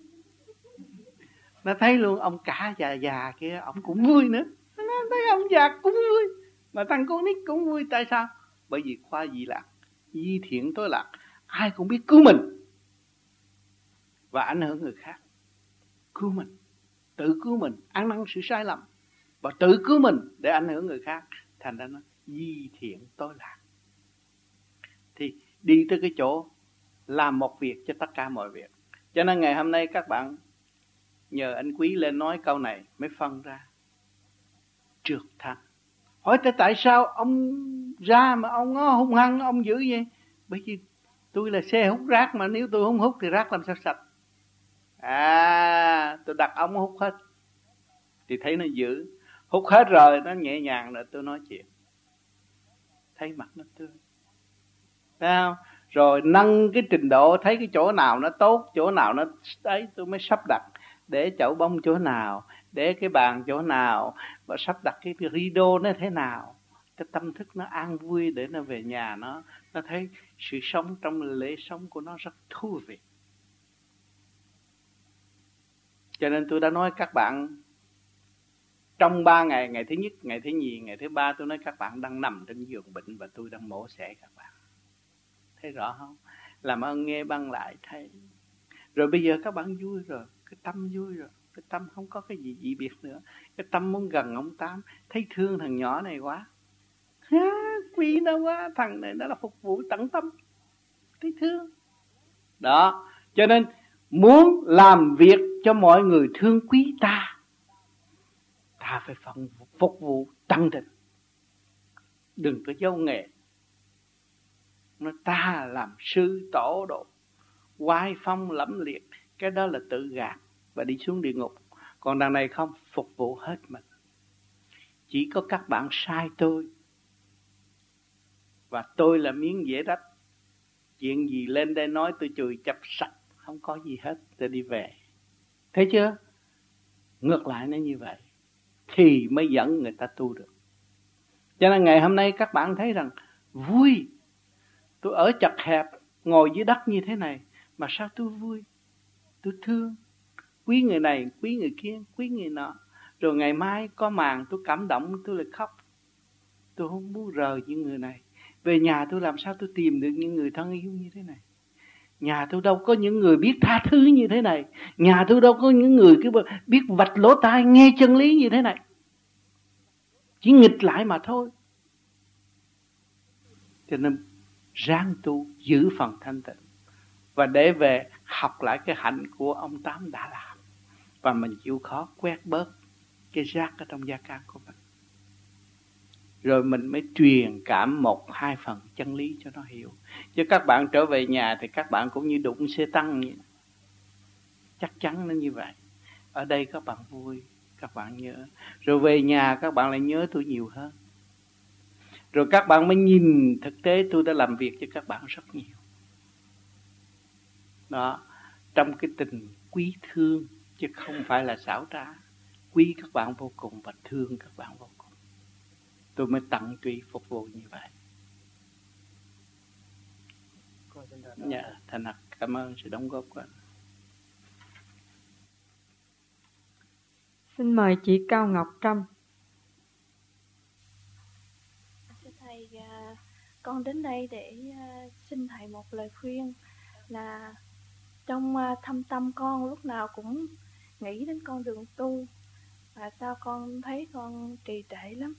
Speaker 2: Nó thấy luôn ông cả già già kia, ông cũng vui nữa. Nó thấy ông già cũng vui, mà thằng con nít cũng vui. Tại sao? Bởi vì khoa Di Lạc, di thiện tối lạc, ai cũng biết cứu mình và ảnh hưởng người khác. Cứu mình, tự cứu mình, ăn năn sự sai lầm và tự cứu mình để ảnh hưởng người khác. Thành ra nó di thiện tối lạc. Thì đi tới cái chỗ làm một việc cho tất cả mọi việc. Cho nên ngày hôm nay các bạn nhờ anh Quý lên nói câu này mới phân ra trượt thăng. Hỏi tại tại sao ông ra mà ông hung hăng, ông dữ vậy? Bởi vì tôi là xe hút rác, mà nếu tôi không hút thì rác làm sao sạch? À, tôi đặt ông hút hết. Thì thấy nó dữ. Hút hết rồi, nó nhẹ nhàng rồi tôi nói chuyện. Thấy mặt nó tươi. Thấy không? Rồi nâng cái trình độ, thấy cái chỗ nào nó tốt, chỗ nào nó ấy, tôi mới sắp đặt. Để chậu bông chỗ nào, để cái bàn chỗ nào, và sắp đặt cái rideau nó thế nào. Cái tâm thức nó an vui để nó về nhà nó, nó thấy sự sống trong lễ sống của nó rất thú vị. Cho nên tôi đã nói các bạn, trong ba ngày, ngày thứ nhất, ngày thứ nhì, ngày thứ ba, tôi nói các bạn đang nằm trên giường bệnh và tôi đang mổ xẻ các bạn. Thấy rõ không? Làm ơn nghe băng lại thấy. Rồi bây giờ các bạn vui rồi, cái tâm vui rồi, cái tâm không có cái gì dị biệt nữa. Cái tâm muốn gần ông Tám, thấy thương thằng nhỏ này quá. À, quý nó quá, thằng này nó là phục vụ tận tâm, thấy thương. Đó, cho nên muốn làm việc cho mọi người thương quý ta, ta phải phục vụ tận tình. Đừng có giấu nghề. Nó ta làm sư tổ độ, oai phong lẫm liệt, cái đó là tự gạt và đi xuống địa ngục. Còn đằng này không, phục vụ hết mình. Chỉ có các bạn sai tôi, và tôi là miếng dễ rách. Chuyện gì lên đây nói tôi chùi chập sạch, không có gì hết, tôi đi về. Thấy chưa? Ngược lại nó như vậy thì mới dẫn người ta tu được. Cho nên ngày hôm nay các bạn thấy rằng vui. Tôi ở chật hẹp, ngồi dưới đất như thế này, mà sao tôi vui? Tôi thương, quý người này, quý người kia, quý người nọ. Rồi ngày mai có màn tôi cảm động, tôi lại khóc. Tôi không muốn rời những người này. Về nhà tôi làm sao tôi tìm được những người thân yêu như thế này? Nhà tôi đâu có những người biết tha thứ như thế này. Nhà tôi đâu có những người biết vạch lỗ tai nghe chân lý như thế này. Chỉ nghịch lại mà thôi. Cho nên ráng tu, giữ phần thanh tịnh, và để về học lại cái hạnh của ông Tám đã làm. Và mình chịu khó quét bớt cái rác ở trong gia can của mình. Rồi mình mới truyền cảm một hai phần chân lý cho nó hiểu. Chứ các bạn trở về nhà thì các bạn cũng như đụng xe tăng vậy. Chắc chắn nó như vậy. Ở đây các bạn vui, các bạn nhớ. Rồi về nhà các bạn lại nhớ tôi nhiều hơn. Rồi các bạn mới nhìn thực tế tôi đã làm việc cho các bạn rất nhiều. Đó, trong cái tình quý thương chứ không phải là xảo trá. Quý các bạn vô cùng và thương các bạn vô cùng. Tôi mới tận tụy phục vụ như vậy. Dạ, thành thật Cảm ơn sự đóng góp của anh.
Speaker 1: Xin mời chị Cao Ngọc Trâm.
Speaker 8: Thưa thầy, con đến đây để xin thầy một lời khuyên là trong thâm tâm con lúc nào cũng nghĩ đến con đường tu, và sao con thấy con trì trệ lắm.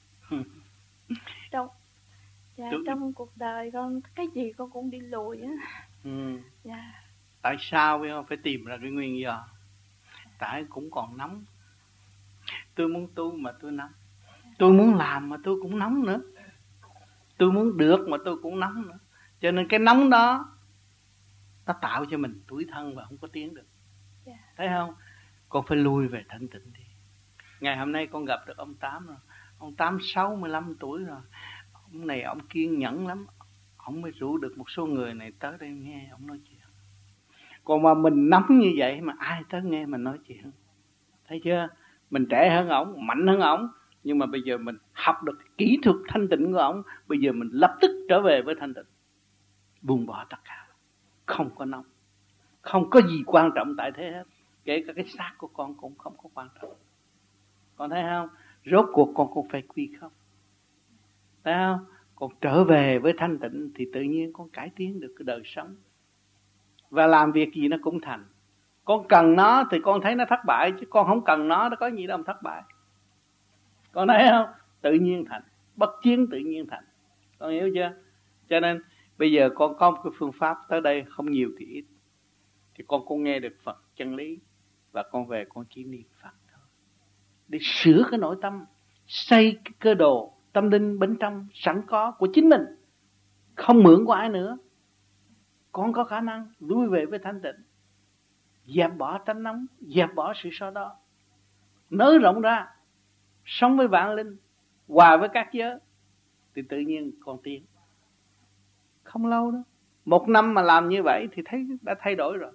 Speaker 8: trong dạ, trong cuộc đời con cái gì con cũng đi lùi á.
Speaker 2: Ừ.
Speaker 8: Dạ.
Speaker 2: Tại sao biết không? Phải tìm ra cái nguyên do. Tại cũng còn nóng. Tôi muốn tu mà tôi nóng. Tôi muốn làm mà tôi cũng nóng nữa. Tôi muốn được mà tôi cũng nóng nữa. Cho nên cái nóng đó nó tạo cho mình tủi thân và không có tiến được.
Speaker 8: Yeah.
Speaker 2: Thấy không? Con phải lui về thanh tịnh đi. Ngày hôm nay con gặp được ông Tám rồi. Ông Tám sáu mươi lăm tuổi rồi. Ông này ông kiên nhẫn lắm. Ông mới rủ được một số người này tới đây nghe ông nói chuyện. Còn mà mình nóng như vậy mà ai tới nghe mình nói chuyện. Thấy chưa? Mình trẻ hơn ổng, mạnh hơn ổng. Nhưng mà bây giờ mình học được kỹ thuật thanh tịnh của ổng. Bây giờ mình lập tức trở về với thanh tịnh. Buông bỏ tất cả. Không có nóng. Không có gì quan trọng tại thế hết. Kể cả cái xác của con cũng không có quan trọng. Con thấy không? Rốt cuộc con cũng phải quy không. Thấy không? Con trở về với thanh tịnh thì tự nhiên con cải tiến được cái đời sống. Và làm việc gì nó cũng thành. Con cần nó thì con thấy nó thất bại. Chứ con không cần nó, nó có gì đâu mà thất bại. Con thấy không? Tự nhiên thành. Bất chiến tự nhiên thành. Con hiểu chưa? Cho nên bây giờ con có một cái phương pháp tới đây không nhiều thì ít. Thì con cũng nghe được Phật chân lý. Và con về con chỉ niệm Phật thôi. Để sửa cái nội tâm. Xây cái cơ đồ tâm linh bên trong sẵn có của chính mình. Không mượn của ai nữa. Con có khả năng lui về với thanh tịnh. Dẹp bỏ tánh nóng. Dẹp bỏ sự so đo. Nới rộng ra. Sống với vạn linh. Hòa với các giới. Thì tự nhiên con tiến. Không lâu đâu. Một năm mà làm như vậy thì thấy đã thay đổi rồi.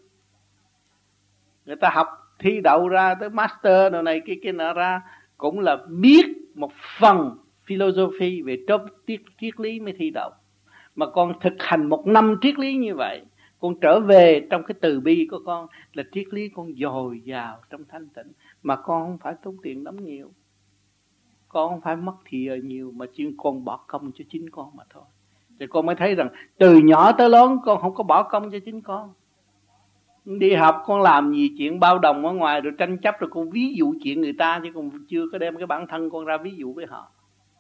Speaker 2: Người ta học thi đậu ra tới master đồ này kia kia nọ ra. Cũng là biết một phần philosophy về triết, triết lý mới thi đậu. Mà con thực hành một năm triết lý như vậy. Con trở về trong cái từ bi của con là triết lý con dồi dào trong thanh tịnh. Mà con không phải tốn tiền lắm nhiều. Con không phải mất thì nhiều mà chỉ con bỏ công cho chính con mà thôi. Thì con mới thấy rằng từ nhỏ tới lớn con không có bỏ công cho chính con. Đi học con làm gì chuyện bao đồng ở ngoài rồi tranh chấp rồi con ví dụ chuyện người ta chứ con chưa có đem cái bản thân con ra ví dụ với họ.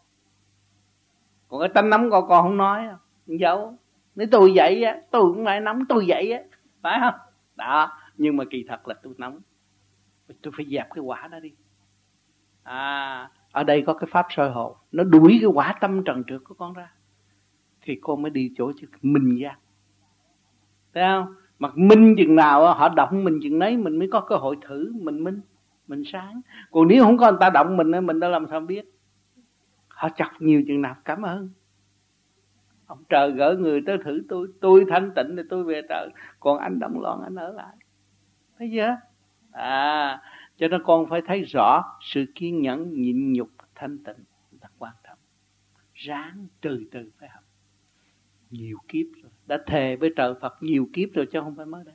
Speaker 2: Còn cái tánh nóng con con không nói đâu. Giấu. Nếu tôi vậy á, tôi cũng phải nóng tôi vậy á. Phải không? Đó. Nhưng mà kỳ thật là tôi nóng. Tôi phải dẹp cái quả đó đi. À, ở đây có cái pháp soi hồn. Nó đuổi cái quả tâm trần trượt của con ra. Thì con mới đi chỗ chứ minh giác. Thấy không? Mà minh chừng nào họ động mình chừng nấy mình mới có cơ hội thử. Mình minh, mình sáng. Còn nếu không có người ta động mình mình đã làm sao biết. Họ chọc nhiều chừng nào cảm ơn. Ông trời gỡ người tới thử tôi. Tôi thanh tịnh thì tôi về trời. Còn anh động loạn anh ở lại. Thấy chưa? À, cho nên con phải thấy rõ sự kiên nhẫn, nhịn nhục, thanh tịnh là quan trọng. Ráng từ từ phải học. Nhiều kiếp rồi. Đã thề với trời Phật nhiều kiếp rồi chứ không phải mới đây.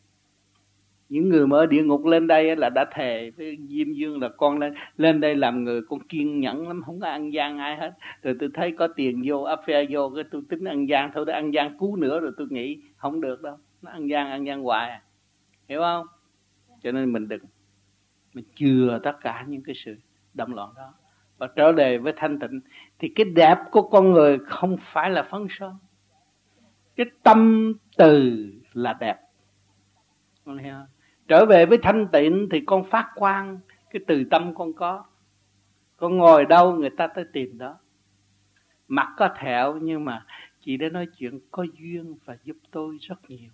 Speaker 2: Những người mà ở địa ngục lên đây là đã thề với Diêm Dương là con lên lên đây làm người con kiên nhẫn lắm, không có ăn gian ai hết. Rồi tôi thấy có tiền vô, affair vô, cái tôi tính ăn gian thôi, tôi ăn gian cứu nữa rồi tôi nghĩ không được đâu. Nó ăn gian, ăn gian hoài à. Hiểu không? Cho nên mình đừng, mình chừa tất cả những cái sự động loạn đó. Và trở về với thanh tịnh thì cái đẹp của con người không phải là phấn son. Cái tâm từ là đẹp. Con hiểu không? Trở về với thanh tịnh thì con phát quang. Cái từ tâm con có. Con ngồi đâu người ta tới tìm đó. Mặt có thẹo nhưng mà chị đã nói chuyện có duyên và giúp tôi rất nhiều.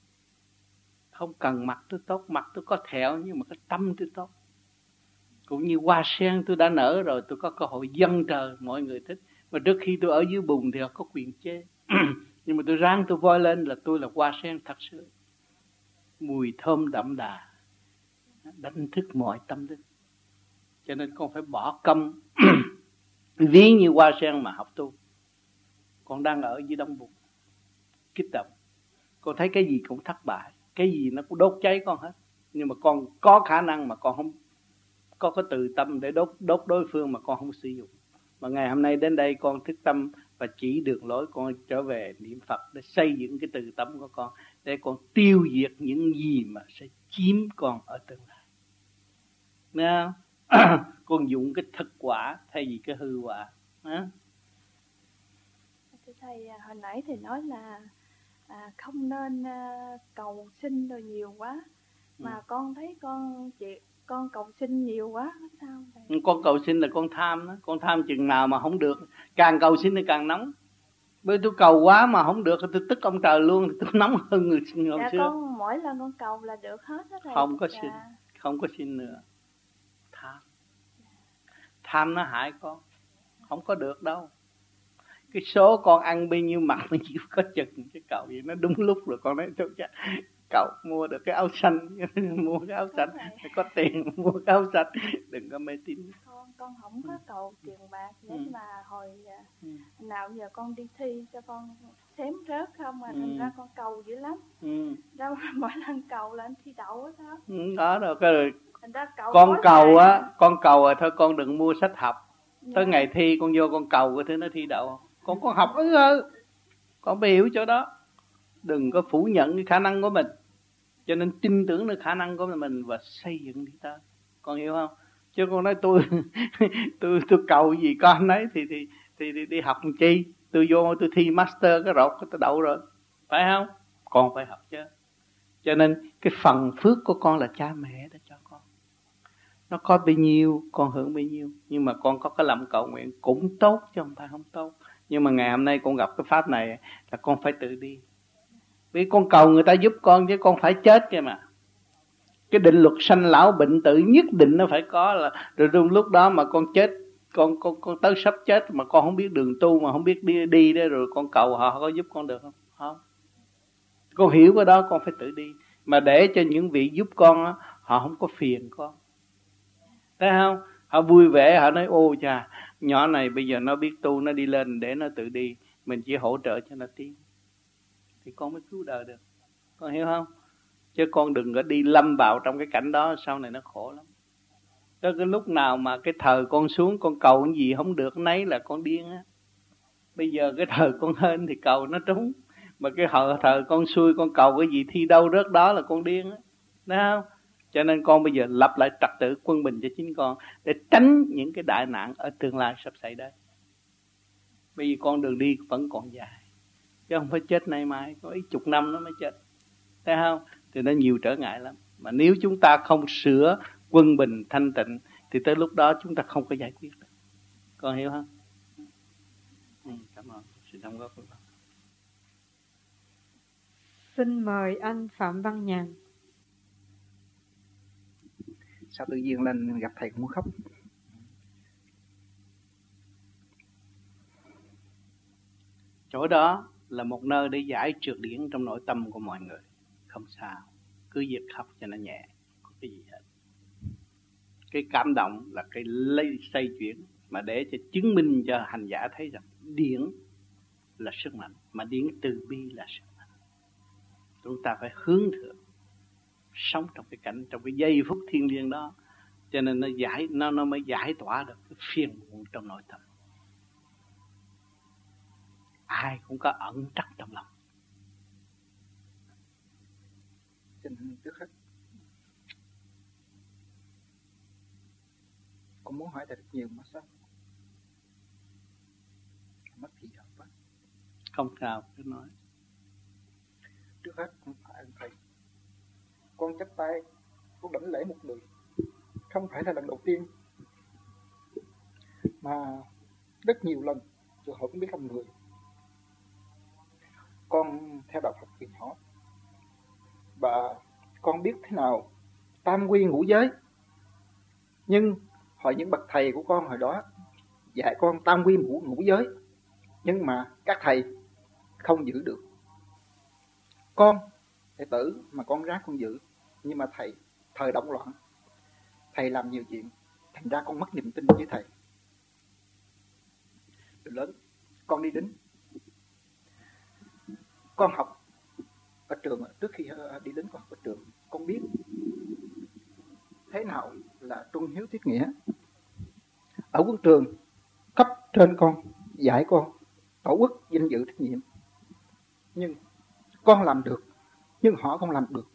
Speaker 2: Không cần mặt tôi tốt, mặt tôi có thẹo nhưng mà cái tâm tôi tốt. Cũng như hoa sen tôi đã nở rồi, tôi có cơ hội dâng trời, mọi người thích. Mà trước khi tôi ở dưới bùn thì họ có quyền chê. Nhưng mà tôi ráng tôi voi lên là tôi là hoa sen thật sự. Mùi thơm đậm đà, đánh thức mọi tâm linh. Cho nên con phải bỏ công ví như hoa sen mà học tu. Con đang ở dưới đông bùn, kích động. Con thấy cái gì cũng thất bại, cái gì nó cũng đốt cháy con hết. Nhưng mà con có khả năng mà con không có cái từ tâm để đốt đốt đối phương mà con không sử dụng. Mà ngày hôm nay đến đây con thức tâm và chỉ đường lối con trở về niệm Phật để xây dựng cái từ tâm của con, để con tiêu diệt những gì mà sẽ chiếm con ở tương lai. Nghe không? Con dùng cái thực quả thay vì cái hư quả. Hả?
Speaker 8: Thưa Thầy, hồi nãy Thầy nói là à, không nên à, cầu xin rồi nhiều quá. Mà ừ. con thấy con chị con cầu xin nhiều quá, sao vậy?
Speaker 2: Con cầu xin là con tham đó. Con tham chừng nào mà không được, càng cầu xin thì càng nóng. Bởi tôi cầu quá mà không được tôi tức ông trời luôn, tôi nóng hơn người xin hồi
Speaker 8: dạ,
Speaker 2: xưa.
Speaker 8: Con mỗi lần con cầu là được hết đó Thầy.
Speaker 2: Không có
Speaker 8: dạ.
Speaker 2: xin, không có xin nữa. Tham, tham nó hại con, không có được đâu. Cái số con ăn bao nhiêu mặc bao nhiêu có chừng, cái cầu gì nó đúng lúc rồi con nói tôi chắc cậu mua được cái áo xanh, mua cái áo xanh, phải có tiền mua cái áo xanh, đừng có mê tín.
Speaker 8: Con con không có cầu tiền bạc, nhưng ừ. mà hồi ừ. nào giờ con đi thi cho con xém rớt không, mà ừ. thành ra con cầu dữ lắm. Ừ. Ra mỗi lần cầu là anh thi đậu hết đó. Ừ,
Speaker 2: đó rồi cái rồi.
Speaker 8: Cầu
Speaker 2: con cầu á, à, con cầu rồi thôi con đừng mua sách học. Dạ. Tới ngày thi con vô con cầu cái thứ nó thi đậu. Con con học ư ư, con phải hiểu chỗ đó. Đừng có phủ nhận cái khả năng của mình. Cho nên tin tưởng được khả năng của mình và xây dựng đi tới. Con hiểu không? Chứ con nói tôi tôi tôi cầu gì con nấy thì thì thì đi, đi học làm chi? Tôi vô tôi thi master cái rột tôi đậu rồi. Phải không? Con phải học chứ. Cho nên cái phần phước của con là cha mẹ đã cho con. Nó có bao nhiêu con hưởng bấy nhiêu. Nhưng mà con có cái lòng cầu nguyện cũng tốt chứ không phải không tốt. Nhưng mà ngày hôm nay con gặp cái pháp này là con phải tự đi. Vì con cầu người ta giúp con chứ con phải chết kìa mà. Cái định luật sanh lão bệnh tử nhất định nó phải có là. Rồi trong lúc đó mà con chết, con con con tới sắp chết mà con không biết đường tu mà không biết đi đi đó, rồi con cầu họ có giúp con được không? Không. Con hiểu cái đó con phải tự đi. Mà để cho những vị giúp con đó, họ không có phiền con. Thấy không? Họ vui vẻ, họ nói ô chà, nhỏ này bây giờ nó biết tu, nó đi lên để nó tự đi, mình chỉ hỗ trợ cho nó tiến. Thì con mới cứu đời được. Con hiểu không? Chứ con đừng có đi lâm vào trong cái cảnh đó, sau này nó khổ lắm. Tới cái lúc nào mà cái thời con xuống, con cầu cái gì không được nấy là con điên á. Bây giờ cái thời con hên thì cầu nó trúng. Mà cái thời con xuôi, con cầu cái gì thi đâu rớt đó là con điên á. Thấy không? Cho nên con bây giờ lập lại trật tự quân bình cho chính con, để tránh những cái đại nạn ở tương lai sắp xảy đến. Bây giờ con đường đi vẫn còn dài, chứ không phải chết nay mai, có ít chục năm nó mới chết. Thấy không? Thì nó nhiều trở ngại lắm. Mà nếu chúng ta không sửa quân bình thanh tịnh thì tới lúc đó chúng ta không có giải quyết được. Con hiểu không? Ừ, cảm ơn sự đóng góp của con.
Speaker 1: Xin mời anh Phạm Văn Nhàn.
Speaker 9: Sao tự nhiên lên gặp thầy cũng muốn khóc.
Speaker 2: Chỗ đó là một nơi để giải trượt điển trong nội tâm của mọi người. Không sao, cứ việc khóc cho nó nhẹ, không có cái gì hết. Cái cảm động là cái lây xây chuyển, mà để cho chứng minh cho hành giả thấy rằng điển là sức mạnh, mà điển từ bi là sức mạnh. Chúng ta phải hướng thượng, sống trong cái cảnh, trong cái giây phút thiêng liêng đó, cho nên nó giải, nó nó mới giải tỏa được cái phiền muộn trong nội tâm. Ai cũng có ẩn trắc trong lòng.
Speaker 9: Cho nên trước hết con muốn hỏi thầy rất nhiều mà sao mất gì đâu quá.
Speaker 2: Không sao, cứ nói.
Speaker 9: Trước hết con phải ơn thầy. Con chắp tay, con đảnh lễ một người, không phải là lần đầu tiên, mà rất nhiều lần, rồi họ cũng biết ông người. Con theo đạo Phật từ nhỏ, và con biết thế nào tam quy ngũ giới. Nhưng hỏi những bậc thầy của con hồi đó dạy con tam quy ngũ, ngũ giới, nhưng mà các thầy không giữ được. Con đệ tử mà con ráng con giữ, nhưng mà thầy thời động loạn, thầy làm nhiều chuyện, thành ra con mất niềm tin với thầy. Từ lớn con đi đến, con học ở trường, trước khi đi đến con học ở trường, con biết thế nào là trung hiếu tiết nghĩa. Ở quân trường, cấp trên con dạy con tổ quốc danh dự trách nhiệm, nhưng con làm được, nhưng họ không làm được.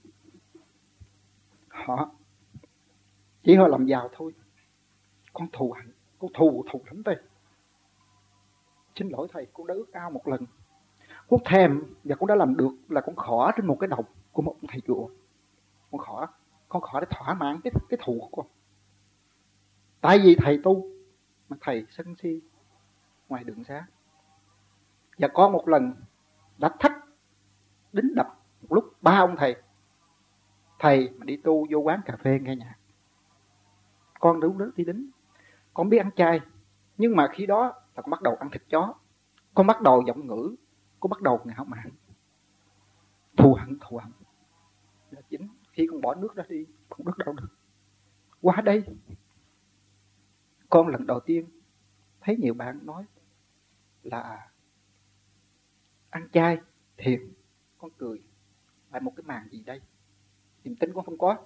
Speaker 9: Họ chỉ họ làm giàu thôi. Con thù hận, con thù thù lắm đây. Xin lỗi thầy, con đã ước ao một lần, con thèm và con đã làm được là con khỏ trên một cái đầu của một thầy chùa. Con khỏ, con khỏ để thỏa mãn cái cái thù của con. Tại vì thầy tu mà thầy sân si ngoài đường xá. Và con một lần đã thách đính đập một lúc ba ông thầy. Thầy mà đi tu vô quán cà phê nghe nhạc, con đúng đó đi đính. Con biết ăn chay, nhưng mà khi đó là con bắt đầu ăn thịt chó, con bắt đầu giọng ngữ, con bắt đầu ngạo mạn, thù hận thù hận là chính. Khi con bỏ nước ra đi, con nước đâu được. Qua đây, con lần đầu tiên thấy nhiều bạn nói là ăn chay thiền, con cười lại một cái màn gì đây, niềm tin con không có.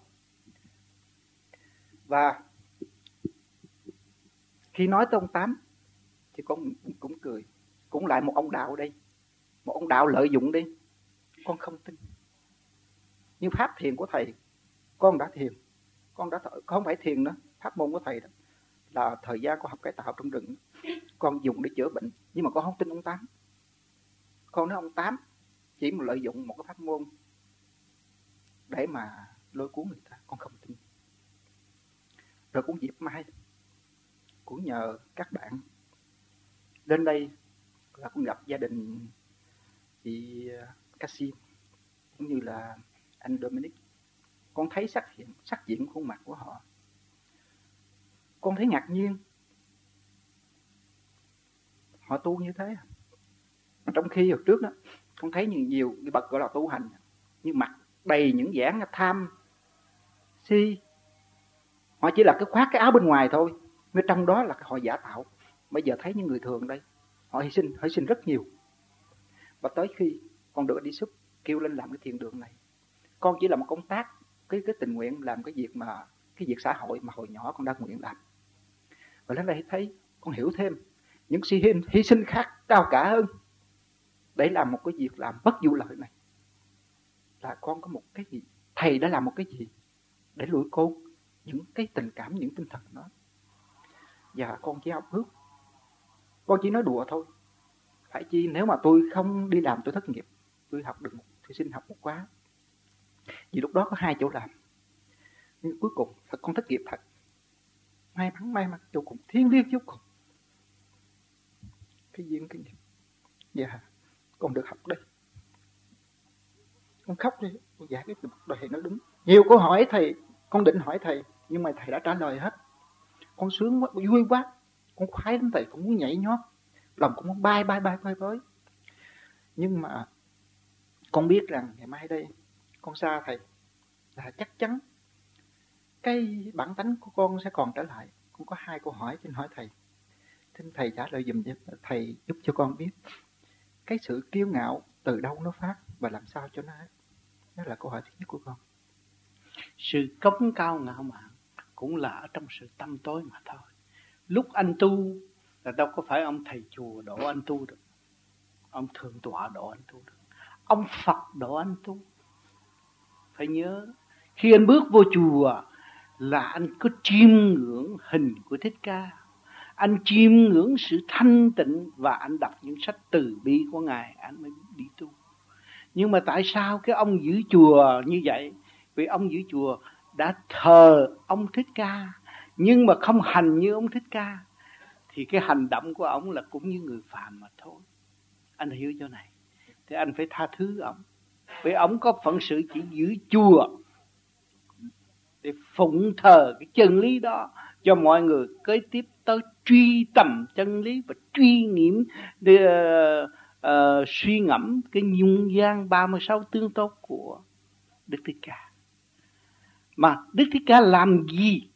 Speaker 9: Và khi nói tới ông Tám thì con cũng cười, cũng lại một ông đạo đây, một ông đạo lợi dụng đi, con không tin. Nhưng pháp thiền của thầy, con đã thiền, con đã th- không phải thiền nữa, pháp môn của thầy đó là thời gian con học cải tạo trong rừng, con dùng để chữa bệnh, nhưng mà con không tin ông Tám. Con nói ông Tám chỉ mà lợi dụng một cái pháp môn để mà lôi cuốn người ta, con không tin. Rồi cũng dịp mai cũng nhờ các bạn lên đây là cũng gặp gia đình chị Cassim cũng như là anh Dominic. Con thấy sắc hiện sắc diện khuôn mặt của họ, con thấy ngạc nhiên. Họ tu như thế. Trong khi hồi trước đó con thấy nhiều nhiều cái bậc gọi là tu hành, nhưng mặt đầy những dáng tham si. Họ chỉ là cái khoác cái áo bên ngoài thôi, nhưng trong đó là họ giả tạo. Bây giờ thấy những người thường đây, họ hy sinh, hy sinh rất nhiều. Và tới khi con được đi súp kêu lên làm cái thiền đường này, con chỉ là một công tác, cái cái tình nguyện làm cái việc mà cái việc xã hội mà hồi nhỏ con đã nguyện làm. Và đến đây thấy con hiểu thêm những hy sinh, hy sinh khác cao cả hơn để làm một cái việc làm bất vụ lợi này. Là con có một cái gì, thầy đã làm một cái gì để nuôi con, những cái tình cảm, những tinh thần đó. Và con chỉ học ước, con chỉ nói đùa thôi. Phải chi nếu mà tôi không đi làm tôi thất nghiệp, tôi học được một, tôi xin học một khóa. Vì lúc đó có hai chỗ làm, nhưng cuối cùng thật con thất nghiệp thật. May mắn may mắn vô cùng, thiêng liêng vô cùng. Cái duyên cái nghiệp. Dạ, con được học đây. Con khóc đi, con giải cái đời nó đứng. Nhiều câu hỏi thầy, con định hỏi thầy, nhưng mà thầy đã trả lời hết. Con sướng quá, vui quá, con khoái lắm thầy, con muốn nhảy nhót, lòng con muốn bay bay bay bay với. Nhưng mà con biết rằng ngày mai đây con xa thầy là chắc chắn cái bản tánh của con sẽ còn trở lại. Con có hai câu hỏi xin hỏi thầy, xin thầy trả lời dùm, thầy giúp cho con biết cái sự kiêu ngạo từ đâu nó phát và làm sao cho nó hết. Đó là câu hỏi thứ nhất của con.
Speaker 2: Sự cống cao ngạo mạn cũng là ở trong sự tâm tối mà thôi. Lúc anh tu là đâu có phải ông thầy chùa độ anh tu được, ông thượng tọa độ anh tu được, ông Phật độ anh tu. Phải nhớ, khi anh bước vô chùa là anh có chiêm ngưỡng hình của Thích Ca, anh chiêm ngưỡng sự thanh tịnh và anh đọc những sách từ bi của Ngài, anh mới đi tu. Nhưng mà tại sao cái ông giữ chùa như vậy? Vì ông giữ chùa đã thờ ông Thích Ca, nhưng mà không hành như ông Thích Ca, thì cái hành động của ông là cũng như người phàm mà thôi. Anh hiểu chỗ này thì anh phải tha thứ ông, vì ông có phận sự chỉ giữ chùa để phụng thờ cái chân lý đó cho mọi người kế tiếp tới truy tầm chân lý và truy nghiệm để uh, uh, suy ngẫm cái nhung gian ba mươi sáu tương tốt của Đức Thích Ca. Mà Đức Thích Ca làm gì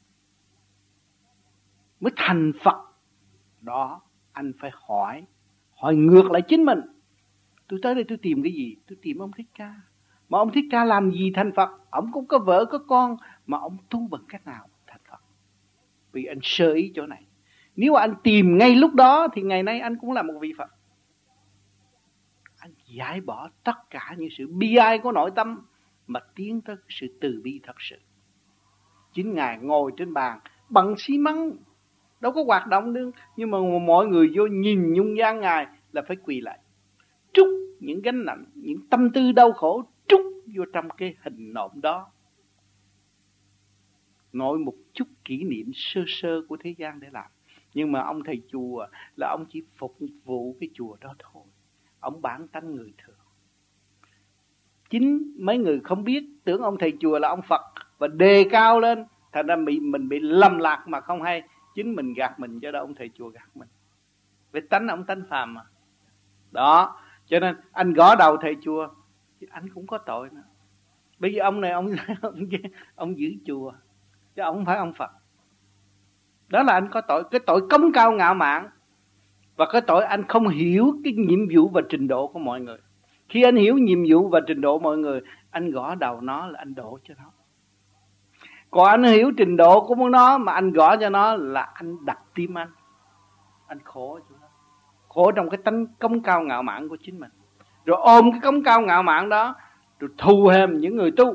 Speaker 2: mới thành Phật? Đó anh phải hỏi, hỏi ngược lại chính mình. Tôi tới đây tôi tìm cái gì? Tôi tìm ông Thích Ca. Mà ông Thích Ca làm gì thành Phật? Ông cũng có vợ có con, mà ông tu bằng cách nào thành Phật? Vì anh sơ ý chỗ này. Nếu anh tìm ngay lúc đó thì ngày nay anh cũng là một vị Phật. Anh giải bỏ tất cả những sự bi ai của nội tâm mà tiến tới sự từ bi thật sự. Chính Ngài ngồi trên bàn bằng xi măng, đâu có hoạt động được, nhưng mà mọi người vô nhìn nhung nhang Ngài là phải quỳ lại, trút những gánh nặng, những tâm tư đau khổ trút vô trong cái hình nộm đó. Nói một chút kỷ niệm sơ sơ của thế gian để làm. Nhưng mà ông thầy chùa là ông chỉ phục vụ cái chùa đó thôi. Ông bản tánh người thường. Chính mấy người không biết, tưởng ông thầy chùa là ông Phật và đề cao lên, thành ra mình, mình bị lầm lạc mà không hay. Chính mình gạt mình, cho đó ông thầy chùa gạt mình. Với tánh ông tánh phàm mà. Đó, cho nên anh gõ đầu thầy chùa, anh cũng có tội nữa. Bây giờ ông này ông ông, ông giữ chùa, chứ ông không phải ông Phật. Đó là anh có tội, cái tội cống cao ngạo mạn. Và cái tội anh không hiểu cái nhiệm vụ và trình độ của mọi người. Khi anh hiểu nhiệm vụ và trình độ mọi người, anh gõ đầu nó là anh đổ cho nó. Còn anh hiểu trình độ của nó mà anh gõ cho nó là anh đặt tim anh. Anh khổ chỗ đó. Khổ trong cái tánh cống cao ngạo mạn của chính mình. Rồi ôm cái cống cao ngạo mạn đó, rồi thù hèm những người tu.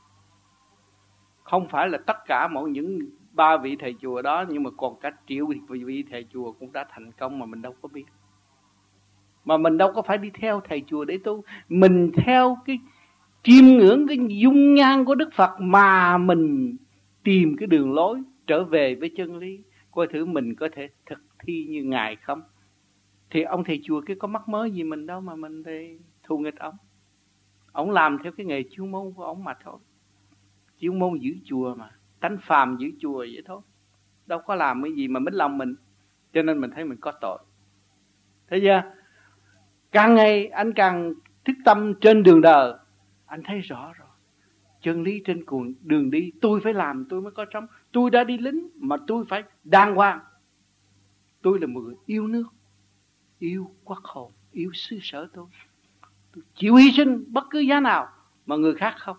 Speaker 2: Không phải là tất cả mọi những ba vị thầy chùa đó, nhưng mà còn cả triệu vị thầy chùa cũng đã thành công mà mình đâu có biết. Mà mình đâu có phải đi theo thầy chùa để tu. Mình theo cái chiêm ngưỡng cái dung nhan của Đức Phật mà mình tìm cái đường lối trở về với chân lý. Coi thử mình có thể thực thi như Ngài không. Thì ông thầy chùa cái có mắc mớ gì mình đâu mà mình thì thù nghịch ông. Ông làm theo cái nghề chuyên môn của ông mà thôi. Chuyên môn giữ chùa mà. Tánh phàm giữ chùa vậy thôi. Đâu có làm cái gì mà mít lòng mình. Cho nên mình thấy mình có tội. Thấy chưa? Càng ngày anh càng thức tâm trên đường đời, anh thấy rõ rồi. Chân lý trên cùng đường đi, tôi phải làm tôi mới có sống. Tôi đã đi lính mà tôi phải đàng hoàng. Tôi là một người yêu nước, yêu quốc hồn, yêu xứ sở tôi. Tôi chịu hy sinh bất cứ giá nào mà người khác không.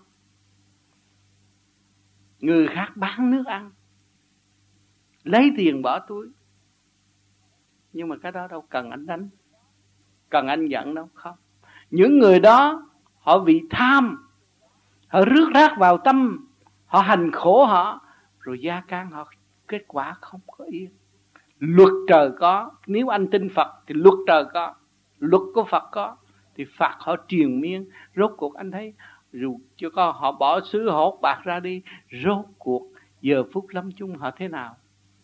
Speaker 2: Người khác bán nước ăn, lấy tiền bỏ túi. Nhưng mà cái đó đâu cần anh đánh, cần anh giận đâu, không. Những người đó họ vì tham, họ rước rác vào tâm, họ hành khổ họ, rồi gia can họ kết quả không có yên. Luật trời có, nếu anh tin Phật thì luật trời có, luật của Phật có, thì Phật họ triền miên. Rốt cuộc anh thấy dù cho có họ bỏ xứ hốt bạc ra đi, rốt cuộc giờ phút lâm chung họ thế nào?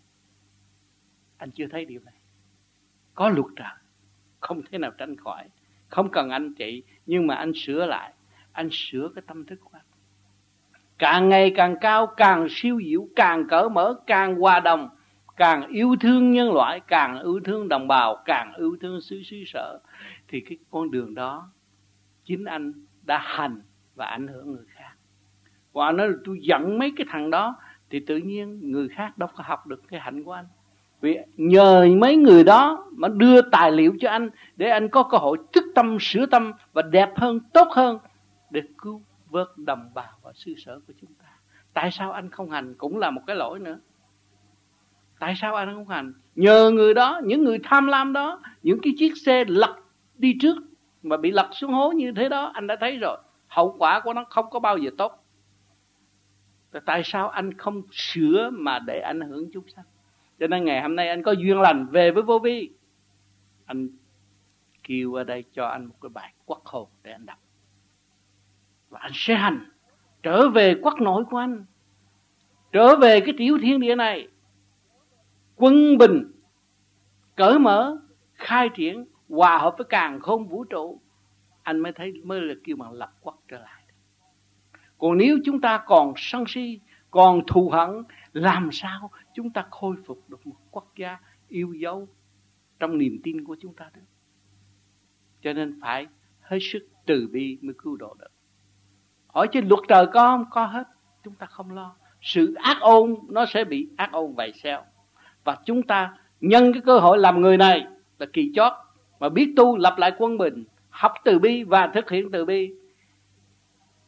Speaker 2: Anh chưa thấy điều này. Có luật trời, không thể nào tránh khỏi. Không cần anh trị, nhưng mà anh sửa lại. Anh sửa cái tâm thức của anh. Càng ngày càng cao, càng siêu diệu, càng cởi mở, càng hòa đồng, càng yêu thương nhân loại, càng yêu thương đồng bào, càng yêu thương xứ xứ sở. Thì cái con đường đó chính anh đã hành và ảnh hưởng người khác. Và anh nói là tôi giận mấy cái thằng đó, thì tự nhiên người khác đâu có học được cái hạnh của anh. Vì nhờ mấy người đó mà đưa tài liệu cho anh, để anh có cơ hội thức tâm, sửa tâm và đẹp hơn, tốt hơn, để cứu vớt đồng bào và xứ sở của chúng ta. Tại sao anh không hành cũng là một cái lỗi nữa. Tại sao anh không hành? Nhờ người đó, những người tham lam đó, những cái chiếc xe lật đi trước mà bị lật xuống hố như thế đó, anh đã thấy rồi. Hậu quả của nó không có bao giờ tốt. Tại sao anh không sửa mà để ảnh hưởng chúng sanh? Cho nên ngày hôm nay anh có duyên lành về với Vô Vi, anh kêu ở đây cho anh một cái bài quốc hồn để anh đọc. Và anh sẽ hành, trở về quốc nội của anh, trở về cái tiểu thiên địa này, quân bình, cởi mở, khai triển, hòa hợp với càn khôn vũ trụ. Anh mới thấy, mới là kêu bằng lập quốc trở lại. Còn nếu chúng ta còn sân si, còn thù hận, làm sao chúng ta khôi phục được một quốc gia yêu dấu trong niềm tin của chúng ta được? Cho nên phải hết sức từ bi mới cứu độ được. Hỏi trên luật trời có không? Có hết. Chúng ta không lo. Sự ác ôn nó sẽ bị ác ôn vầy xeo. Và chúng ta nhân cái cơ hội làm người này là kỳ chót, mà biết tu lập lại quân bình, học từ bi và thực hiện từ bi,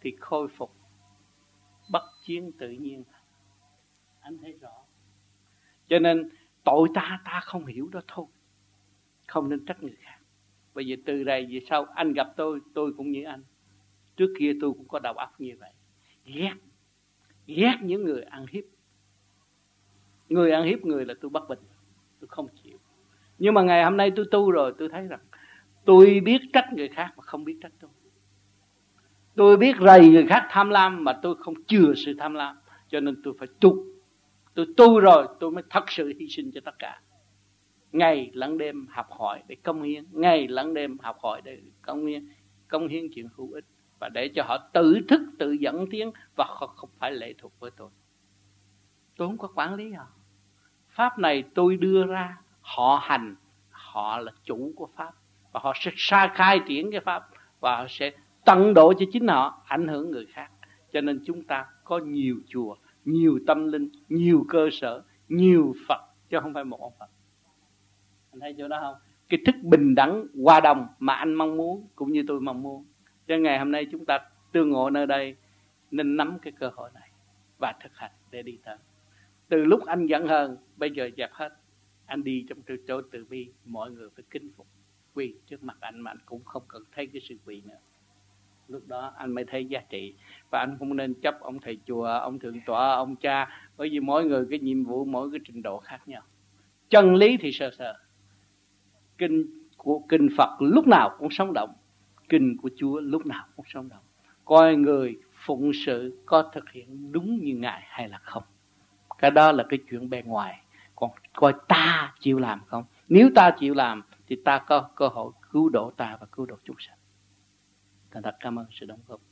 Speaker 2: thì khôi phục bất chiến tự nhiên. Anh thấy rõ. Cho nên tội ta ta không hiểu đó thôi, không nên trách người khác. Bây giờ từ đây về sau anh gặp tôi, tôi cũng như anh. Trước kia tôi cũng có đầu óc như vậy, ghét ghét những người ăn hiếp. Người ăn hiếp người là tôi bất bình, tôi không chịu. Nhưng mà ngày hôm nay tôi tu rồi, tôi thấy rằng tôi biết trách người khác mà không biết trách tôi. Tôi biết rầy người khác tham lam mà tôi không chừa sự tham lam. Cho nên tôi phải tu. Tôi tu rồi tôi mới thật sự hy sinh cho tất cả. Ngày lẫn đêm học hỏi để công hiến, ngày lẫn đêm học hỏi để công hiến, công hiến chuyện hữu ích, và để cho họ tự thức, tự dẫn tiến, và họ không phải lệ thuộc với tôi. Tôi không có quản lý họ. Pháp này tôi đưa ra, họ hành, họ là chủ của Pháp, và họ sẽ sai khai triển cái Pháp, và họ sẽ tận độ cho chính họ, ảnh hưởng người khác. Cho nên chúng ta có nhiều chùa, nhiều tâm linh, nhiều cơ sở, nhiều Phật, chứ không phải một ông Phật. Anh thấy chỗ đó không? Cái thức bình đẳng, hòa đồng mà anh mong muốn, cũng như tôi mong muốn. Cho ngày hôm nay chúng ta tương ngộ nơi đây, nên nắm cái cơ hội này và thực hành để đi tới. Từ lúc anh giận hờn, bây giờ dẹp hết. Anh đi trong chỗ từ bi, mọi người phải kính phục, quỳ trước mặt anh, mà anh cũng không cần thấy cái sự quỳ nữa. Lúc đó anh mới thấy giá trị. Và anh không nên chấp ông thầy chùa, ông thượng tọa, ông cha, bởi vì mỗi người cái nhiệm vụ, mỗi cái trình độ khác nhau. Chân lý thì sơ sơ. Kinh của kinh Phật lúc nào cũng sống động, kinh của Chúa lúc nào cũng sống động. Coi người phụng sự có thực hiện đúng như Ngài hay là không. Cái đó là cái chuyện bề ngoài. Còn coi ta chịu làm không. Nếu ta chịu làm thì ta có cơ hội cứu độ ta và cứu độ chúng sanh. Thành thật cảm ơn sự đóng góp.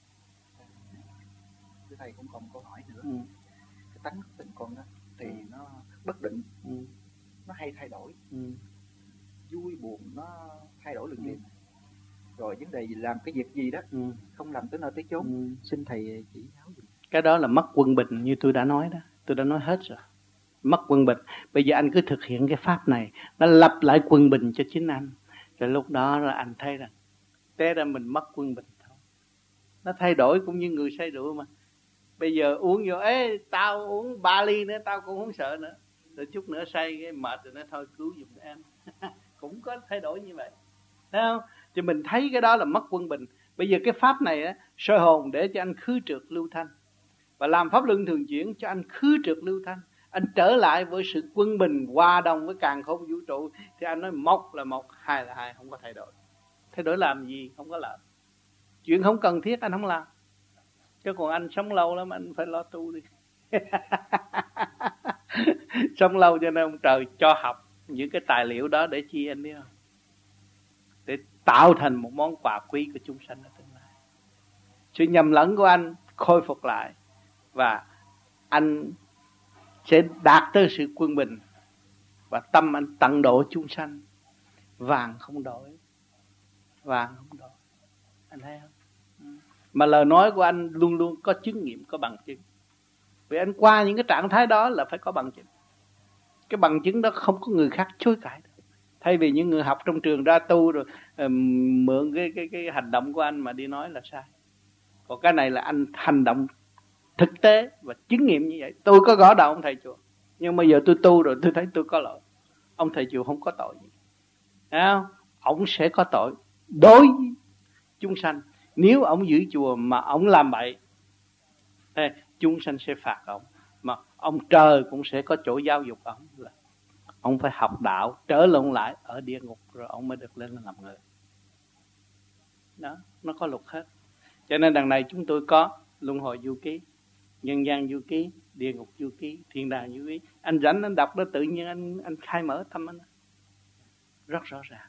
Speaker 9: Thưa Thầy cũng còn câu hỏi nữa.
Speaker 2: Ừ.
Speaker 9: Cái tánh của tình con đó thì ừ. nó bất định, ừ. nó hay thay đổi, ừ. vui buồn nó thay đổi liền liền. Ừ. Rồi vấn đề gì làm cái việc gì đó ừ. không làm tới nơi tới chốn, ừ. xin Thầy chỉ giáo dùm.
Speaker 2: Cái đó là mất quân bình, như tôi đã nói đó. Tôi đã nói hết rồi. Mất quân bình. Bây giờ anh cứ thực hiện cái pháp này, nó lập lại quân bình cho chính anh. Rồi lúc đó là anh thấy rằng té ra mình mất quân bình thôi. Nó thay đổi cũng như người say rượu mà. Bây giờ uống vô, ê tao uống ba ly nữa tao cũng không sợ nữa. Rồi chút nữa say cái mệt rồi nó thôi cứu giùm em. Cũng có thay đổi như vậy. Thấy không? Thì mình thấy cái đó là mất quân bình. Bây giờ cái pháp này á, soi hồn để cho anh khứ trượt lưu thanh. Và làm pháp luân thường chuyển cho anh khứ trượt lưu thanh. Anh trở lại với sự quân bình, hòa đồng với càn khôn vũ trụ. Thì anh nói một là một, hai là hai, không có thay đổi. Thay đổi làm gì? Không có lợi. Chuyện không cần thiết anh không làm. Chứ còn anh sống lâu lắm, anh phải lo tu đi. Sống lâu cho nên ông trời cho học những cái tài liệu đó để chi anh biết không? Để tạo thành một món quà quý của chúng sanh ở tương lai. Sự nhầm lẫn của anh khôi phục lại, và anh sẽ đạt tới sự quân bình, và tâm anh tận độ chúng sanh. Vàng không đổi, vàng không đổi. Anh thấy không? Mà lời nói của anh luôn luôn có chứng nghiệm, có bằng chứng. Vì anh qua những cái trạng thái đó là phải có bằng chứng. Cái bằng chứng đó không có người khác chối cãi được. Thay vì những người học trong trường ra tu rồi um, mượn cái, cái, cái hành động của anh mà đi nói là sai. Còn cái này là anh hành động thực tế và chứng nghiệm như vậy. Tôi có gõ đầu ông thầy chùa, nhưng bây giờ tôi tu rồi tôi thấy tôi có lỗi. Ông thầy chùa không có tội gì. Thấy không? Ông sẽ có tội đối với chúng sanh. Nếu ông giữ chùa mà ông làm bậy, chúng sanh sẽ phạt ông. Mà ông trời cũng sẽ có chỗ giáo dục ông, là ông phải học đạo, trở lộn lại ở địa ngục rồi ông mới được lên làm người. Đó, nó có luật hết. Cho nên đằng này chúng tôi có luân hồi du ký, nhân gian du ký, địa ngục du ký, thiên đàng du ký. Anh rảnh anh đọc đó tự nhiên anh anh khai mở tâm anh. Rất rõ ràng.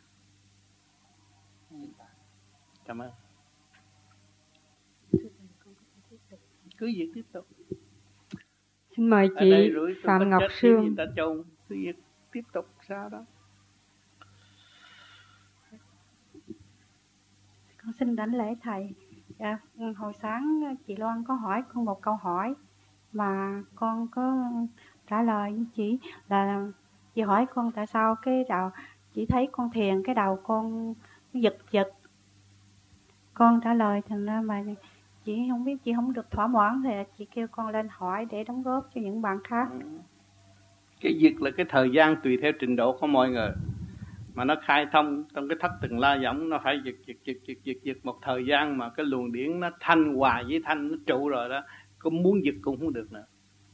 Speaker 2: Cảm ơn. Cứ việc tiếp tục.
Speaker 1: Xin mời chị Phạm Ngọc Sương.
Speaker 2: Ta chồng, cứ việc tiếp tục sao đó.
Speaker 10: Con xin đảnh lễ thầy. À, hồi sáng chị Loan có hỏi con một câu hỏi mà con có trả lời với chị, là chị hỏi con tại sao cái đầu chị thấy con thiền cái đầu con giật giật. Con trả lời thành ra mà chị không biết, chị không được thỏa mãn thì chị kêu con lên hỏi để đóng góp cho những bạn khác.
Speaker 2: Ừ. Cái việc là cái thời gian tùy theo trình độ của mọi người, mà nó khai thông trong cái thất từng la võng, nó phải giật giật giật giật giật giật một thời gian mà cái luồng điển nó thanh hòa với thanh nó trụ rồi đó, có muốn giật cũng không được nữa.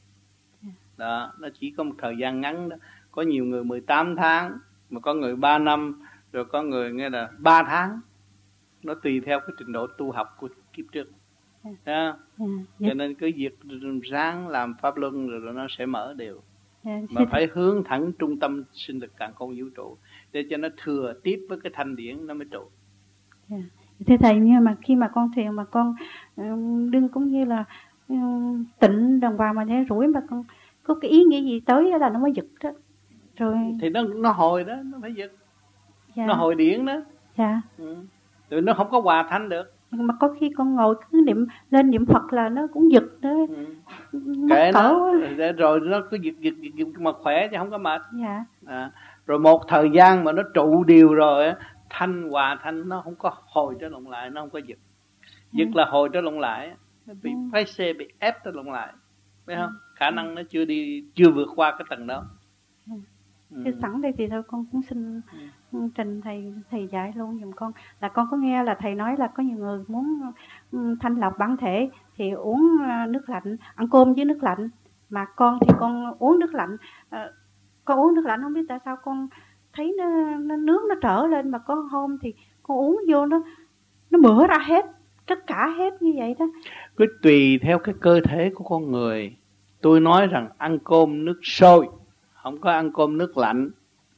Speaker 2: Đó, nó chỉ có một thời gian ngắn đó. Có nhiều người mười tám tháng, mà có người ba năm, rồi có người nghe là ba tháng. Nó tùy theo cái trình độ tu học của kiếp trước. Yeah. Yeah. Cho nên cứ việc ráng làm pháp luân rồi nó sẽ mở đều. Yeah. Mà phải hướng thẳng trung tâm sinh lực càn khôn vũ trụ để cho nó thừa tiếp với cái thanh điển nó mới trụ.
Speaker 10: Yeah. Thưa thầy, nhưng mà khi mà con thiền mà con um, đừng cũng như là um, tịnh đồng vào mà để rủi mà con có cái ý nghĩa gì tới là nó mới giật đó. Rồi
Speaker 2: thì nó nó hồi đó, nó phải giật.
Speaker 10: Yeah. Nó
Speaker 2: hồi điển đó.
Speaker 10: Dạ.
Speaker 2: Ừ. Rồi nó không có hòa thanh được.
Speaker 10: Nhưng mà có khi con ngồi cứ niệm lên niệm Phật là nó cũng giật đó.
Speaker 2: Ừ. Kệ nó, rồi nó cứ giật, giật giật giật mà khỏe chứ không có mệt.
Speaker 10: Dạ.
Speaker 2: À, rồi một thời gian mà nó trụ điều rồi thanh hòa thanh nó không có hồi trở lộn lại, nó không có giật. Giật ừ. là hồi trở lộn lại, nó bị phái xe, bị ép trở lộn lại, phải không? Ừ. Khả năng nó chưa đi, chưa vượt qua cái tầng đó.
Speaker 10: Ừ. Chứ sẵn đây thì thôi con cũng xin ừ. trình thầy thầy dạy luôn giùm con. Là con có nghe là thầy nói là có nhiều người muốn thanh lọc bản thể thì uống nước lạnh, ăn cơm với nước lạnh. Mà con thì con uống nước lạnh, à, con uống nước lạnh không biết tại sao con thấy nó, nó nước nó trở lên, mà có hôm thì con uống vô nó nó mửa ra hết, tất cả hết như vậy đó.
Speaker 2: Cứ tùy theo cái cơ thể của con người. Tôi nói rằng ăn cơm nước sôi, không có ăn cơm nước lạnh.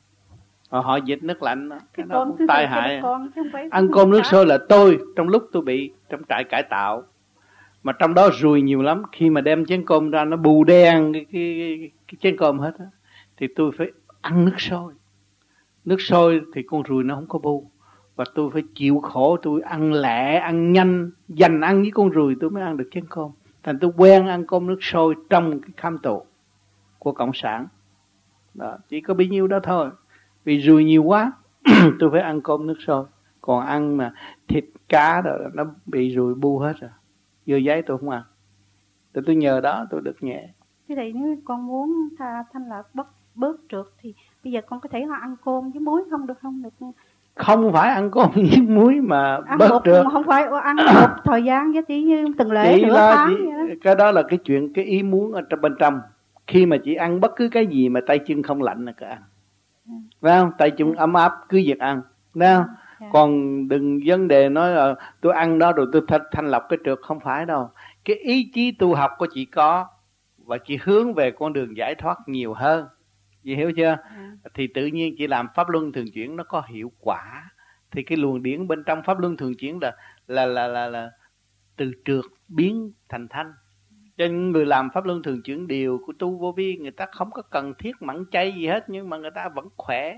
Speaker 2: Họ, họ dịch nước lạnh đó, cái đó cũng tai hại. Ăn cơm nước sôi là tôi, trong lúc tôi bị trong trại cải tạo, mà trong đó ruồi nhiều lắm. Khi mà đem chén cơm ra nó bù đen cái, cái, cái chén cơm hết đó, thì tôi phải ăn nước sôi. Nước sôi thì con ruồi nó không có bu, và tôi phải chịu khổ, tôi ăn lẹ, ăn nhanh, dành ăn với con ruồi tôi mới ăn được chén cơm. Thành tôi quen ăn cơm nước sôi trong cái kham tù của Cộng sản. Đó, chỉ có bấy nhiêu đó thôi. Vì ruồi nhiều quá tôi phải ăn cơm nước sôi. Còn ăn mà thịt cá rồi nó bị ruồi bu hết rồi. Dưa giấy tôi không ăn. Tôi, tôi nhờ đó tôi được nhẹ.
Speaker 10: Thế thì nếu con muốn tha, thanh lọc bớt, bớt trượt thì bây giờ con có thể ăn cơm với muối không được không? Được.
Speaker 2: Không phải ăn cơm với muối mà
Speaker 10: ăn
Speaker 2: bớt
Speaker 10: một,
Speaker 2: trượt.
Speaker 10: Không phải ăn một thời gian với tí như từng lễ
Speaker 2: chỉ
Speaker 10: nửa
Speaker 2: đó,
Speaker 10: tháng
Speaker 2: chỉ,
Speaker 10: vậy đó.
Speaker 2: Cái đó là cái chuyện, cái ý muốn ở trong bên trong. Khi mà chị ăn bất cứ cái gì mà tay chân không lạnh là cứ ăn. Ừ. Phải không? Tay chân ấm áp cứ việc ăn. Phải không? Ừ. Còn đừng vấn đề nói là tôi ăn đó rồi tôi thanh, thanh lọc cái trượt, không phải đâu. Cái ý chí tu học của chị có, và chị hướng về con đường giải thoát nhiều hơn. Chị hiểu chưa? Ừ. Thì tự nhiên chị làm pháp luân thường chuyển nó có hiệu quả. Thì cái luồng điển bên trong pháp luân thường chuyển là là là là, là từ trượt biến thành thanh. Cho nên người làm pháp luân thường chuyển điều của tu vô vi, người ta không có cần thiết mặn chay gì hết, nhưng mà người ta vẫn khỏe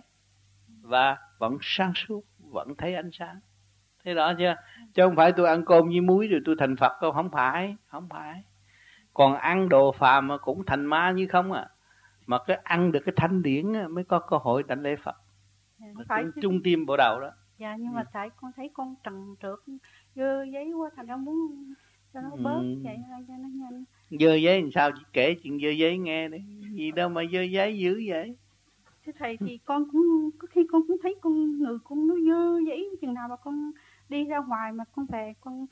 Speaker 2: và vẫn sáng suốt, vẫn thấy ánh sáng. Thế đó chưa? Chứ không phải tôi ăn cơm với muối rồi tôi thành Phật đâu, không phải, không phải. Còn ăn đồ phàm mà cũng thành ma như không à. Mà cái ăn được cái thanh điển mới có cơ hội đảnh lễ Phật. Phải trung tim bộ đầu đó.
Speaker 10: Dạ, nhưng mà ừ. tại con thấy con trần trượt dơ giấy quá, thành ra muốn cho nó bớt ừ. vậy cho nó nhanh.
Speaker 2: Dơ giấy làm sao? Chị kể chuyện dơ giấy nghe đi. Gì đâu mà dơ giấy dữ vậy?
Speaker 10: Thưa thầy, thì con cũng có khi con cũng thấy con người con nó dơ giấy, chừng nào mà con đi ra ngoài mà con về con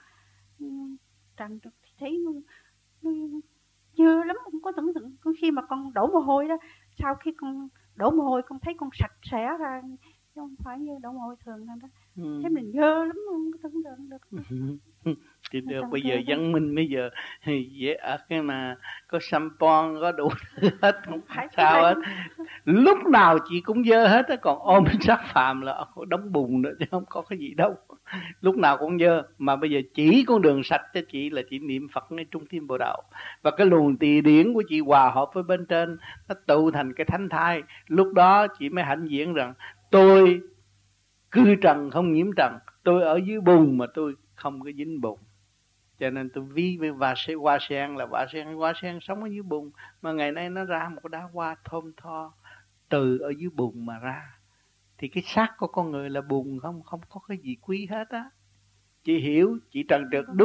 Speaker 10: trần trượt thì thấy nó, nó dơ lắm, không có tưởng tượng. Có khi mà con đổ mồ hôi đó, sau khi con đổ mồ hôi con thấy con sạch sẽ ra, chứ không phải như đổ mồ hôi thường đâu đó. Ừ. Thế mình dơ lắm, không có tưởng tượng được.
Speaker 2: Thì được, bây giờ văn minh bây giờ dễ ở cái mà có sampon, có đủ hết, không phải sao hết. Lúc nào chị cũng dơ hết á, còn ôm sắc phàm là đóng bùn nữa chứ không có cái gì đâu. Lúc nào cũng dơ, mà bây giờ chỉ con đường sạch cho chị là chị niệm Phật ngay trung tim bộ đạo. Và cái luồng tỳ điển của chị hòa hợp với bên trên, nó tụ thành cái thánh thai. Lúc đó chị mới hãnh diện rằng tôi cư trần không nhiễm trần, tôi ở dưới bùn mà tôi không có dính bùn. Cho nên tôi ví với hoa sen, hoa sen là hoa sen, hoa sen sống ở dưới bùn, mà ngày nay nó ra một đóa hoa thơm tho từ ở dưới bùn mà ra. Thì cái xác của con người là bùn không, không có cái gì quý hết á. Chị hiểu, chị trần trượt đúng,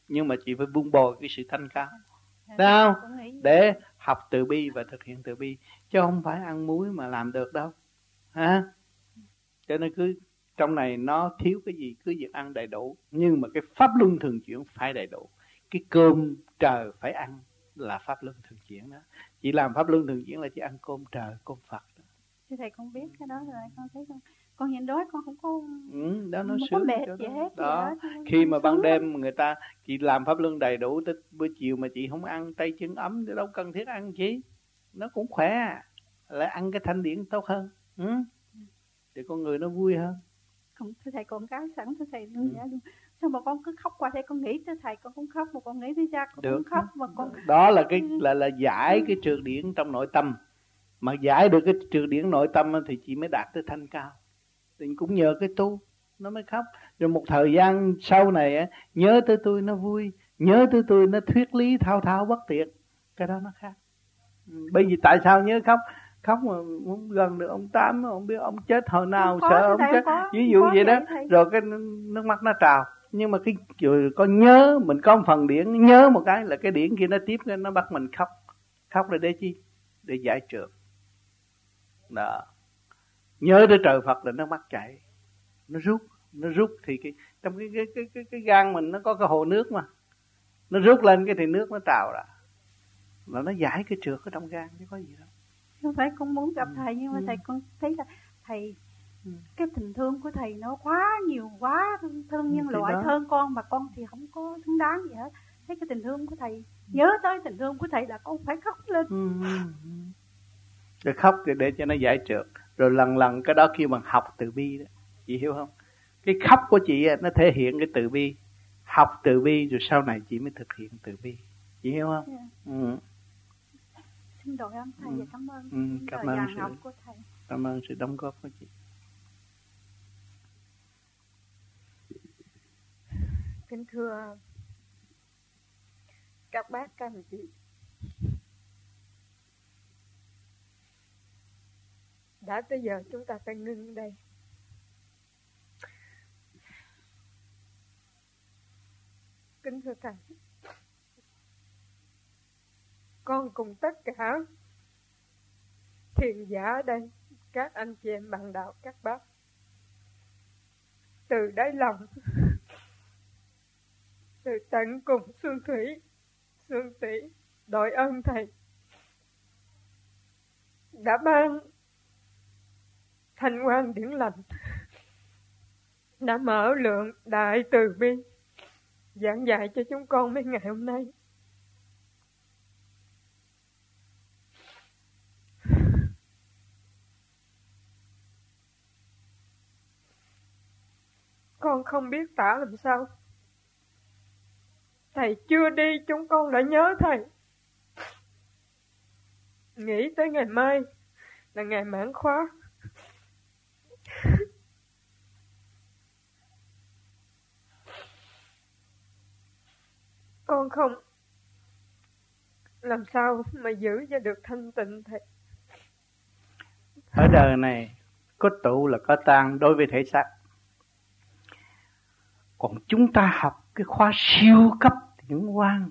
Speaker 2: Nhưng mà chị phải buông bồi cái sự thanh cao. Thấy không? Để học từ bi và thực hiện từ bi. Chứ không phải ăn muối mà làm được đâu. Ha? Cho nên cứ trong này nó thiếu cái gì cứ việc ăn đầy đủ. Nhưng mà cái pháp luân thường chuyển phải đầy đủ. Cái cơm trời phải ăn là pháp luân thường chuyển đó. Chị làm pháp luân thường chuyển là chị ăn cơm trời, cơm Phật đó.
Speaker 10: Thưa thầy con biết cái đó rồi, con thấy con con hiện đói con không có
Speaker 2: ừ, đó nó
Speaker 10: không
Speaker 2: sướng
Speaker 10: có mệt
Speaker 2: đó.
Speaker 10: gì hết.
Speaker 2: Đó.
Speaker 10: Đó.
Speaker 2: Khi mà ban đêm người ta chị làm pháp luân đầy đủ tới buổi chiều mà chị không ăn tay chân ấm thì đâu cần thiết ăn chi. Nó cũng khỏe à. Lại ăn cái thanh điển tốt hơn. Ừ? Thì con người nó vui hơn.
Speaker 10: Còn thưa thầy còn cái sẵn thưa thầy luôn vậy luôn. Sao mà con cứ khóc qua đây, con nghĩ tới thầy con cũng khóc, mà con nghĩ tới cha con
Speaker 2: Được.
Speaker 10: cũng khóc, mà con
Speaker 2: đó là cái là là giải cái trượt điển trong nội tâm. Mà giải được cái trượt điển nội tâm thì chị mới đạt tới thanh cao. Thì cũng nhờ cái tu nó mới khóc. Rồi một thời gian sau này á, nhớ tới tôi nó vui, nhớ tới tôi nó thuyết lý thao thao bất tuyệt. Cái đó nó khác. Bởi vì tại sao nhớ khóc? Khóc mà không gần được ông Tám, ông biết ông chết hồi nào,
Speaker 10: có,
Speaker 2: sợ ông chết.
Speaker 10: Có,
Speaker 2: ví dụ vậy đó.
Speaker 10: Thầy.
Speaker 2: Rồi cái nước mắt nó trào. Nhưng mà cái rồi có nhớ, mình có một phần điển, nhớ một cái là cái điển kia nó tiếp nó bắt mình khóc. Khóc là để chi? Để giải trượt. Đó. Nhớ tới trời Phật là nó mắt chảy. Nó rút, nó rút thì cái trong cái cái cái cái, cái gan mình nó có cái hồ nước mà. Nó rút lên cái thì nước nó trào ra. Là nó giải cái trượt ở trong gan chứ có gì đâu.
Speaker 10: Không phải con muốn gặp thầy, nhưng mà
Speaker 2: ừ.
Speaker 10: thầy con thấy là thầy
Speaker 2: ừ.
Speaker 10: cái tình thương của thầy nó quá nhiều, quá thương, thương nhân loại,
Speaker 2: đó.
Speaker 10: thương con mà con thì không có xứng đáng gì hết. Thấy cái tình thương của thầy, nhớ tới tình thương của thầy là con phải khóc lên.
Speaker 2: ừ. Rồi khóc thì để cho nó giải trượt. Rồi lần lần cái đó kêu bằng học từ bi đó. Chị hiểu không? Cái khóc của chị nó thể hiện cái từ bi. Học từ bi rồi sau này chị mới thực hiện từ bi. Chị hiểu không?
Speaker 10: Yeah.
Speaker 2: Ừ.
Speaker 10: Xin đội ơn thầy
Speaker 2: ừ.
Speaker 10: và cảm ơn
Speaker 2: ừ. Cảm
Speaker 10: lời
Speaker 2: ơn
Speaker 10: giảng
Speaker 2: sự,
Speaker 10: học của thầy.
Speaker 2: Cảm ơn sự đóng góp của chị.
Speaker 11: Kính thưa các bác, các anh chị, đã tới giờ chúng ta phải ngưng đây. Kính thưa thầy, con cùng tất cả thiền giả ở đây, các anh chị em bạn đạo, các bác, từ đáy lòng, từ tận cùng xương thủy, xương tủy, đội ơn thầy đã ban thanh quan điển lành, đã mở lượng đại từ bi giảng dạy cho chúng con mấy ngày hôm nay. Con không biết tả làm sao. Thầy chưa đi chúng con đã nhớ thầy. Nghĩ tới ngày mai là ngày mãn khóa. Con không làm sao mà giữ cho được thanh tịnh thầy.
Speaker 2: Ở đời này có tụ là có tan đối với thể xác. Còn chúng ta học cái khóa siêu cấp điển quang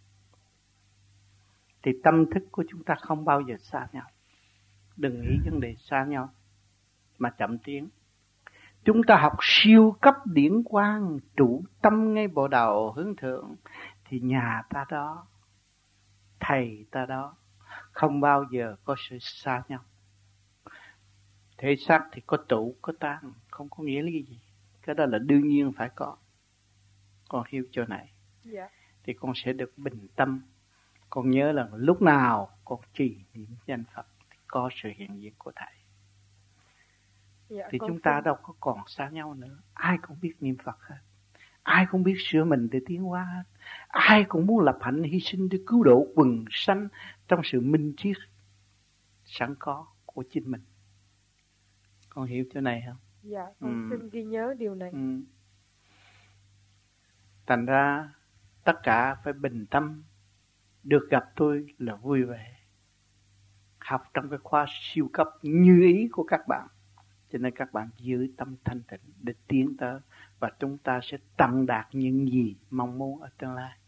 Speaker 2: thì tâm thức của chúng ta không bao giờ xa nhau. Đừng nghĩ vấn đề xa nhau mà chậm tiến. Chúng ta học siêu cấp điển quang, trụ tâm ngay bộ đầu hướng thượng, thì nhà ta đó, thầy ta đó, không bao giờ có sự xa nhau. Thể xác thì có trụ, có tan, không có nghĩa là cái gì. Cái đó là đương nhiên phải có. Con hiểu chỗ này.
Speaker 11: Dạ.
Speaker 2: Thì con sẽ được bình tâm. Con nhớ là lúc nào con trì niệm danh Phật thì có sự hiện diện của thầy.
Speaker 11: Dạ,
Speaker 2: thì chúng
Speaker 11: xin...
Speaker 2: ta đâu có còn xa nhau nữa. Ai cũng biết niệm Phật hết. Ai cũng biết sửa mình để tiến hóa hết. Ai cũng muốn lập hạnh hy sinh để cứu độ quần sanh trong sự minh triết sẵn có của chính mình. Con hiểu chỗ này không?
Speaker 11: Dạ, con ừ. xin ghi nhớ điều này.
Speaker 2: Ừ. Thành ra tất cả phải bình tâm. Được gặp tôi là vui vẻ. Học trong cái khóa siêu cấp như ý của các bạn.
Speaker 12: Cho nên các bạn giữ tâm thanh tịnh để tiến tới, và chúng ta sẽ tận đạt những gì mong muốn ở tương lai.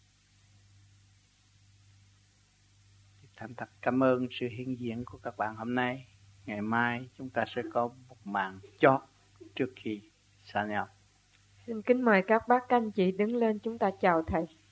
Speaker 12: Thành thật cảm ơn sự hiện diện của các bạn hôm nay. Ngày mai chúng ta sẽ có một màn chót trước khi xa nhau.
Speaker 11: Xin kính mời các bác các anh chị đứng lên, chúng ta chào thầy.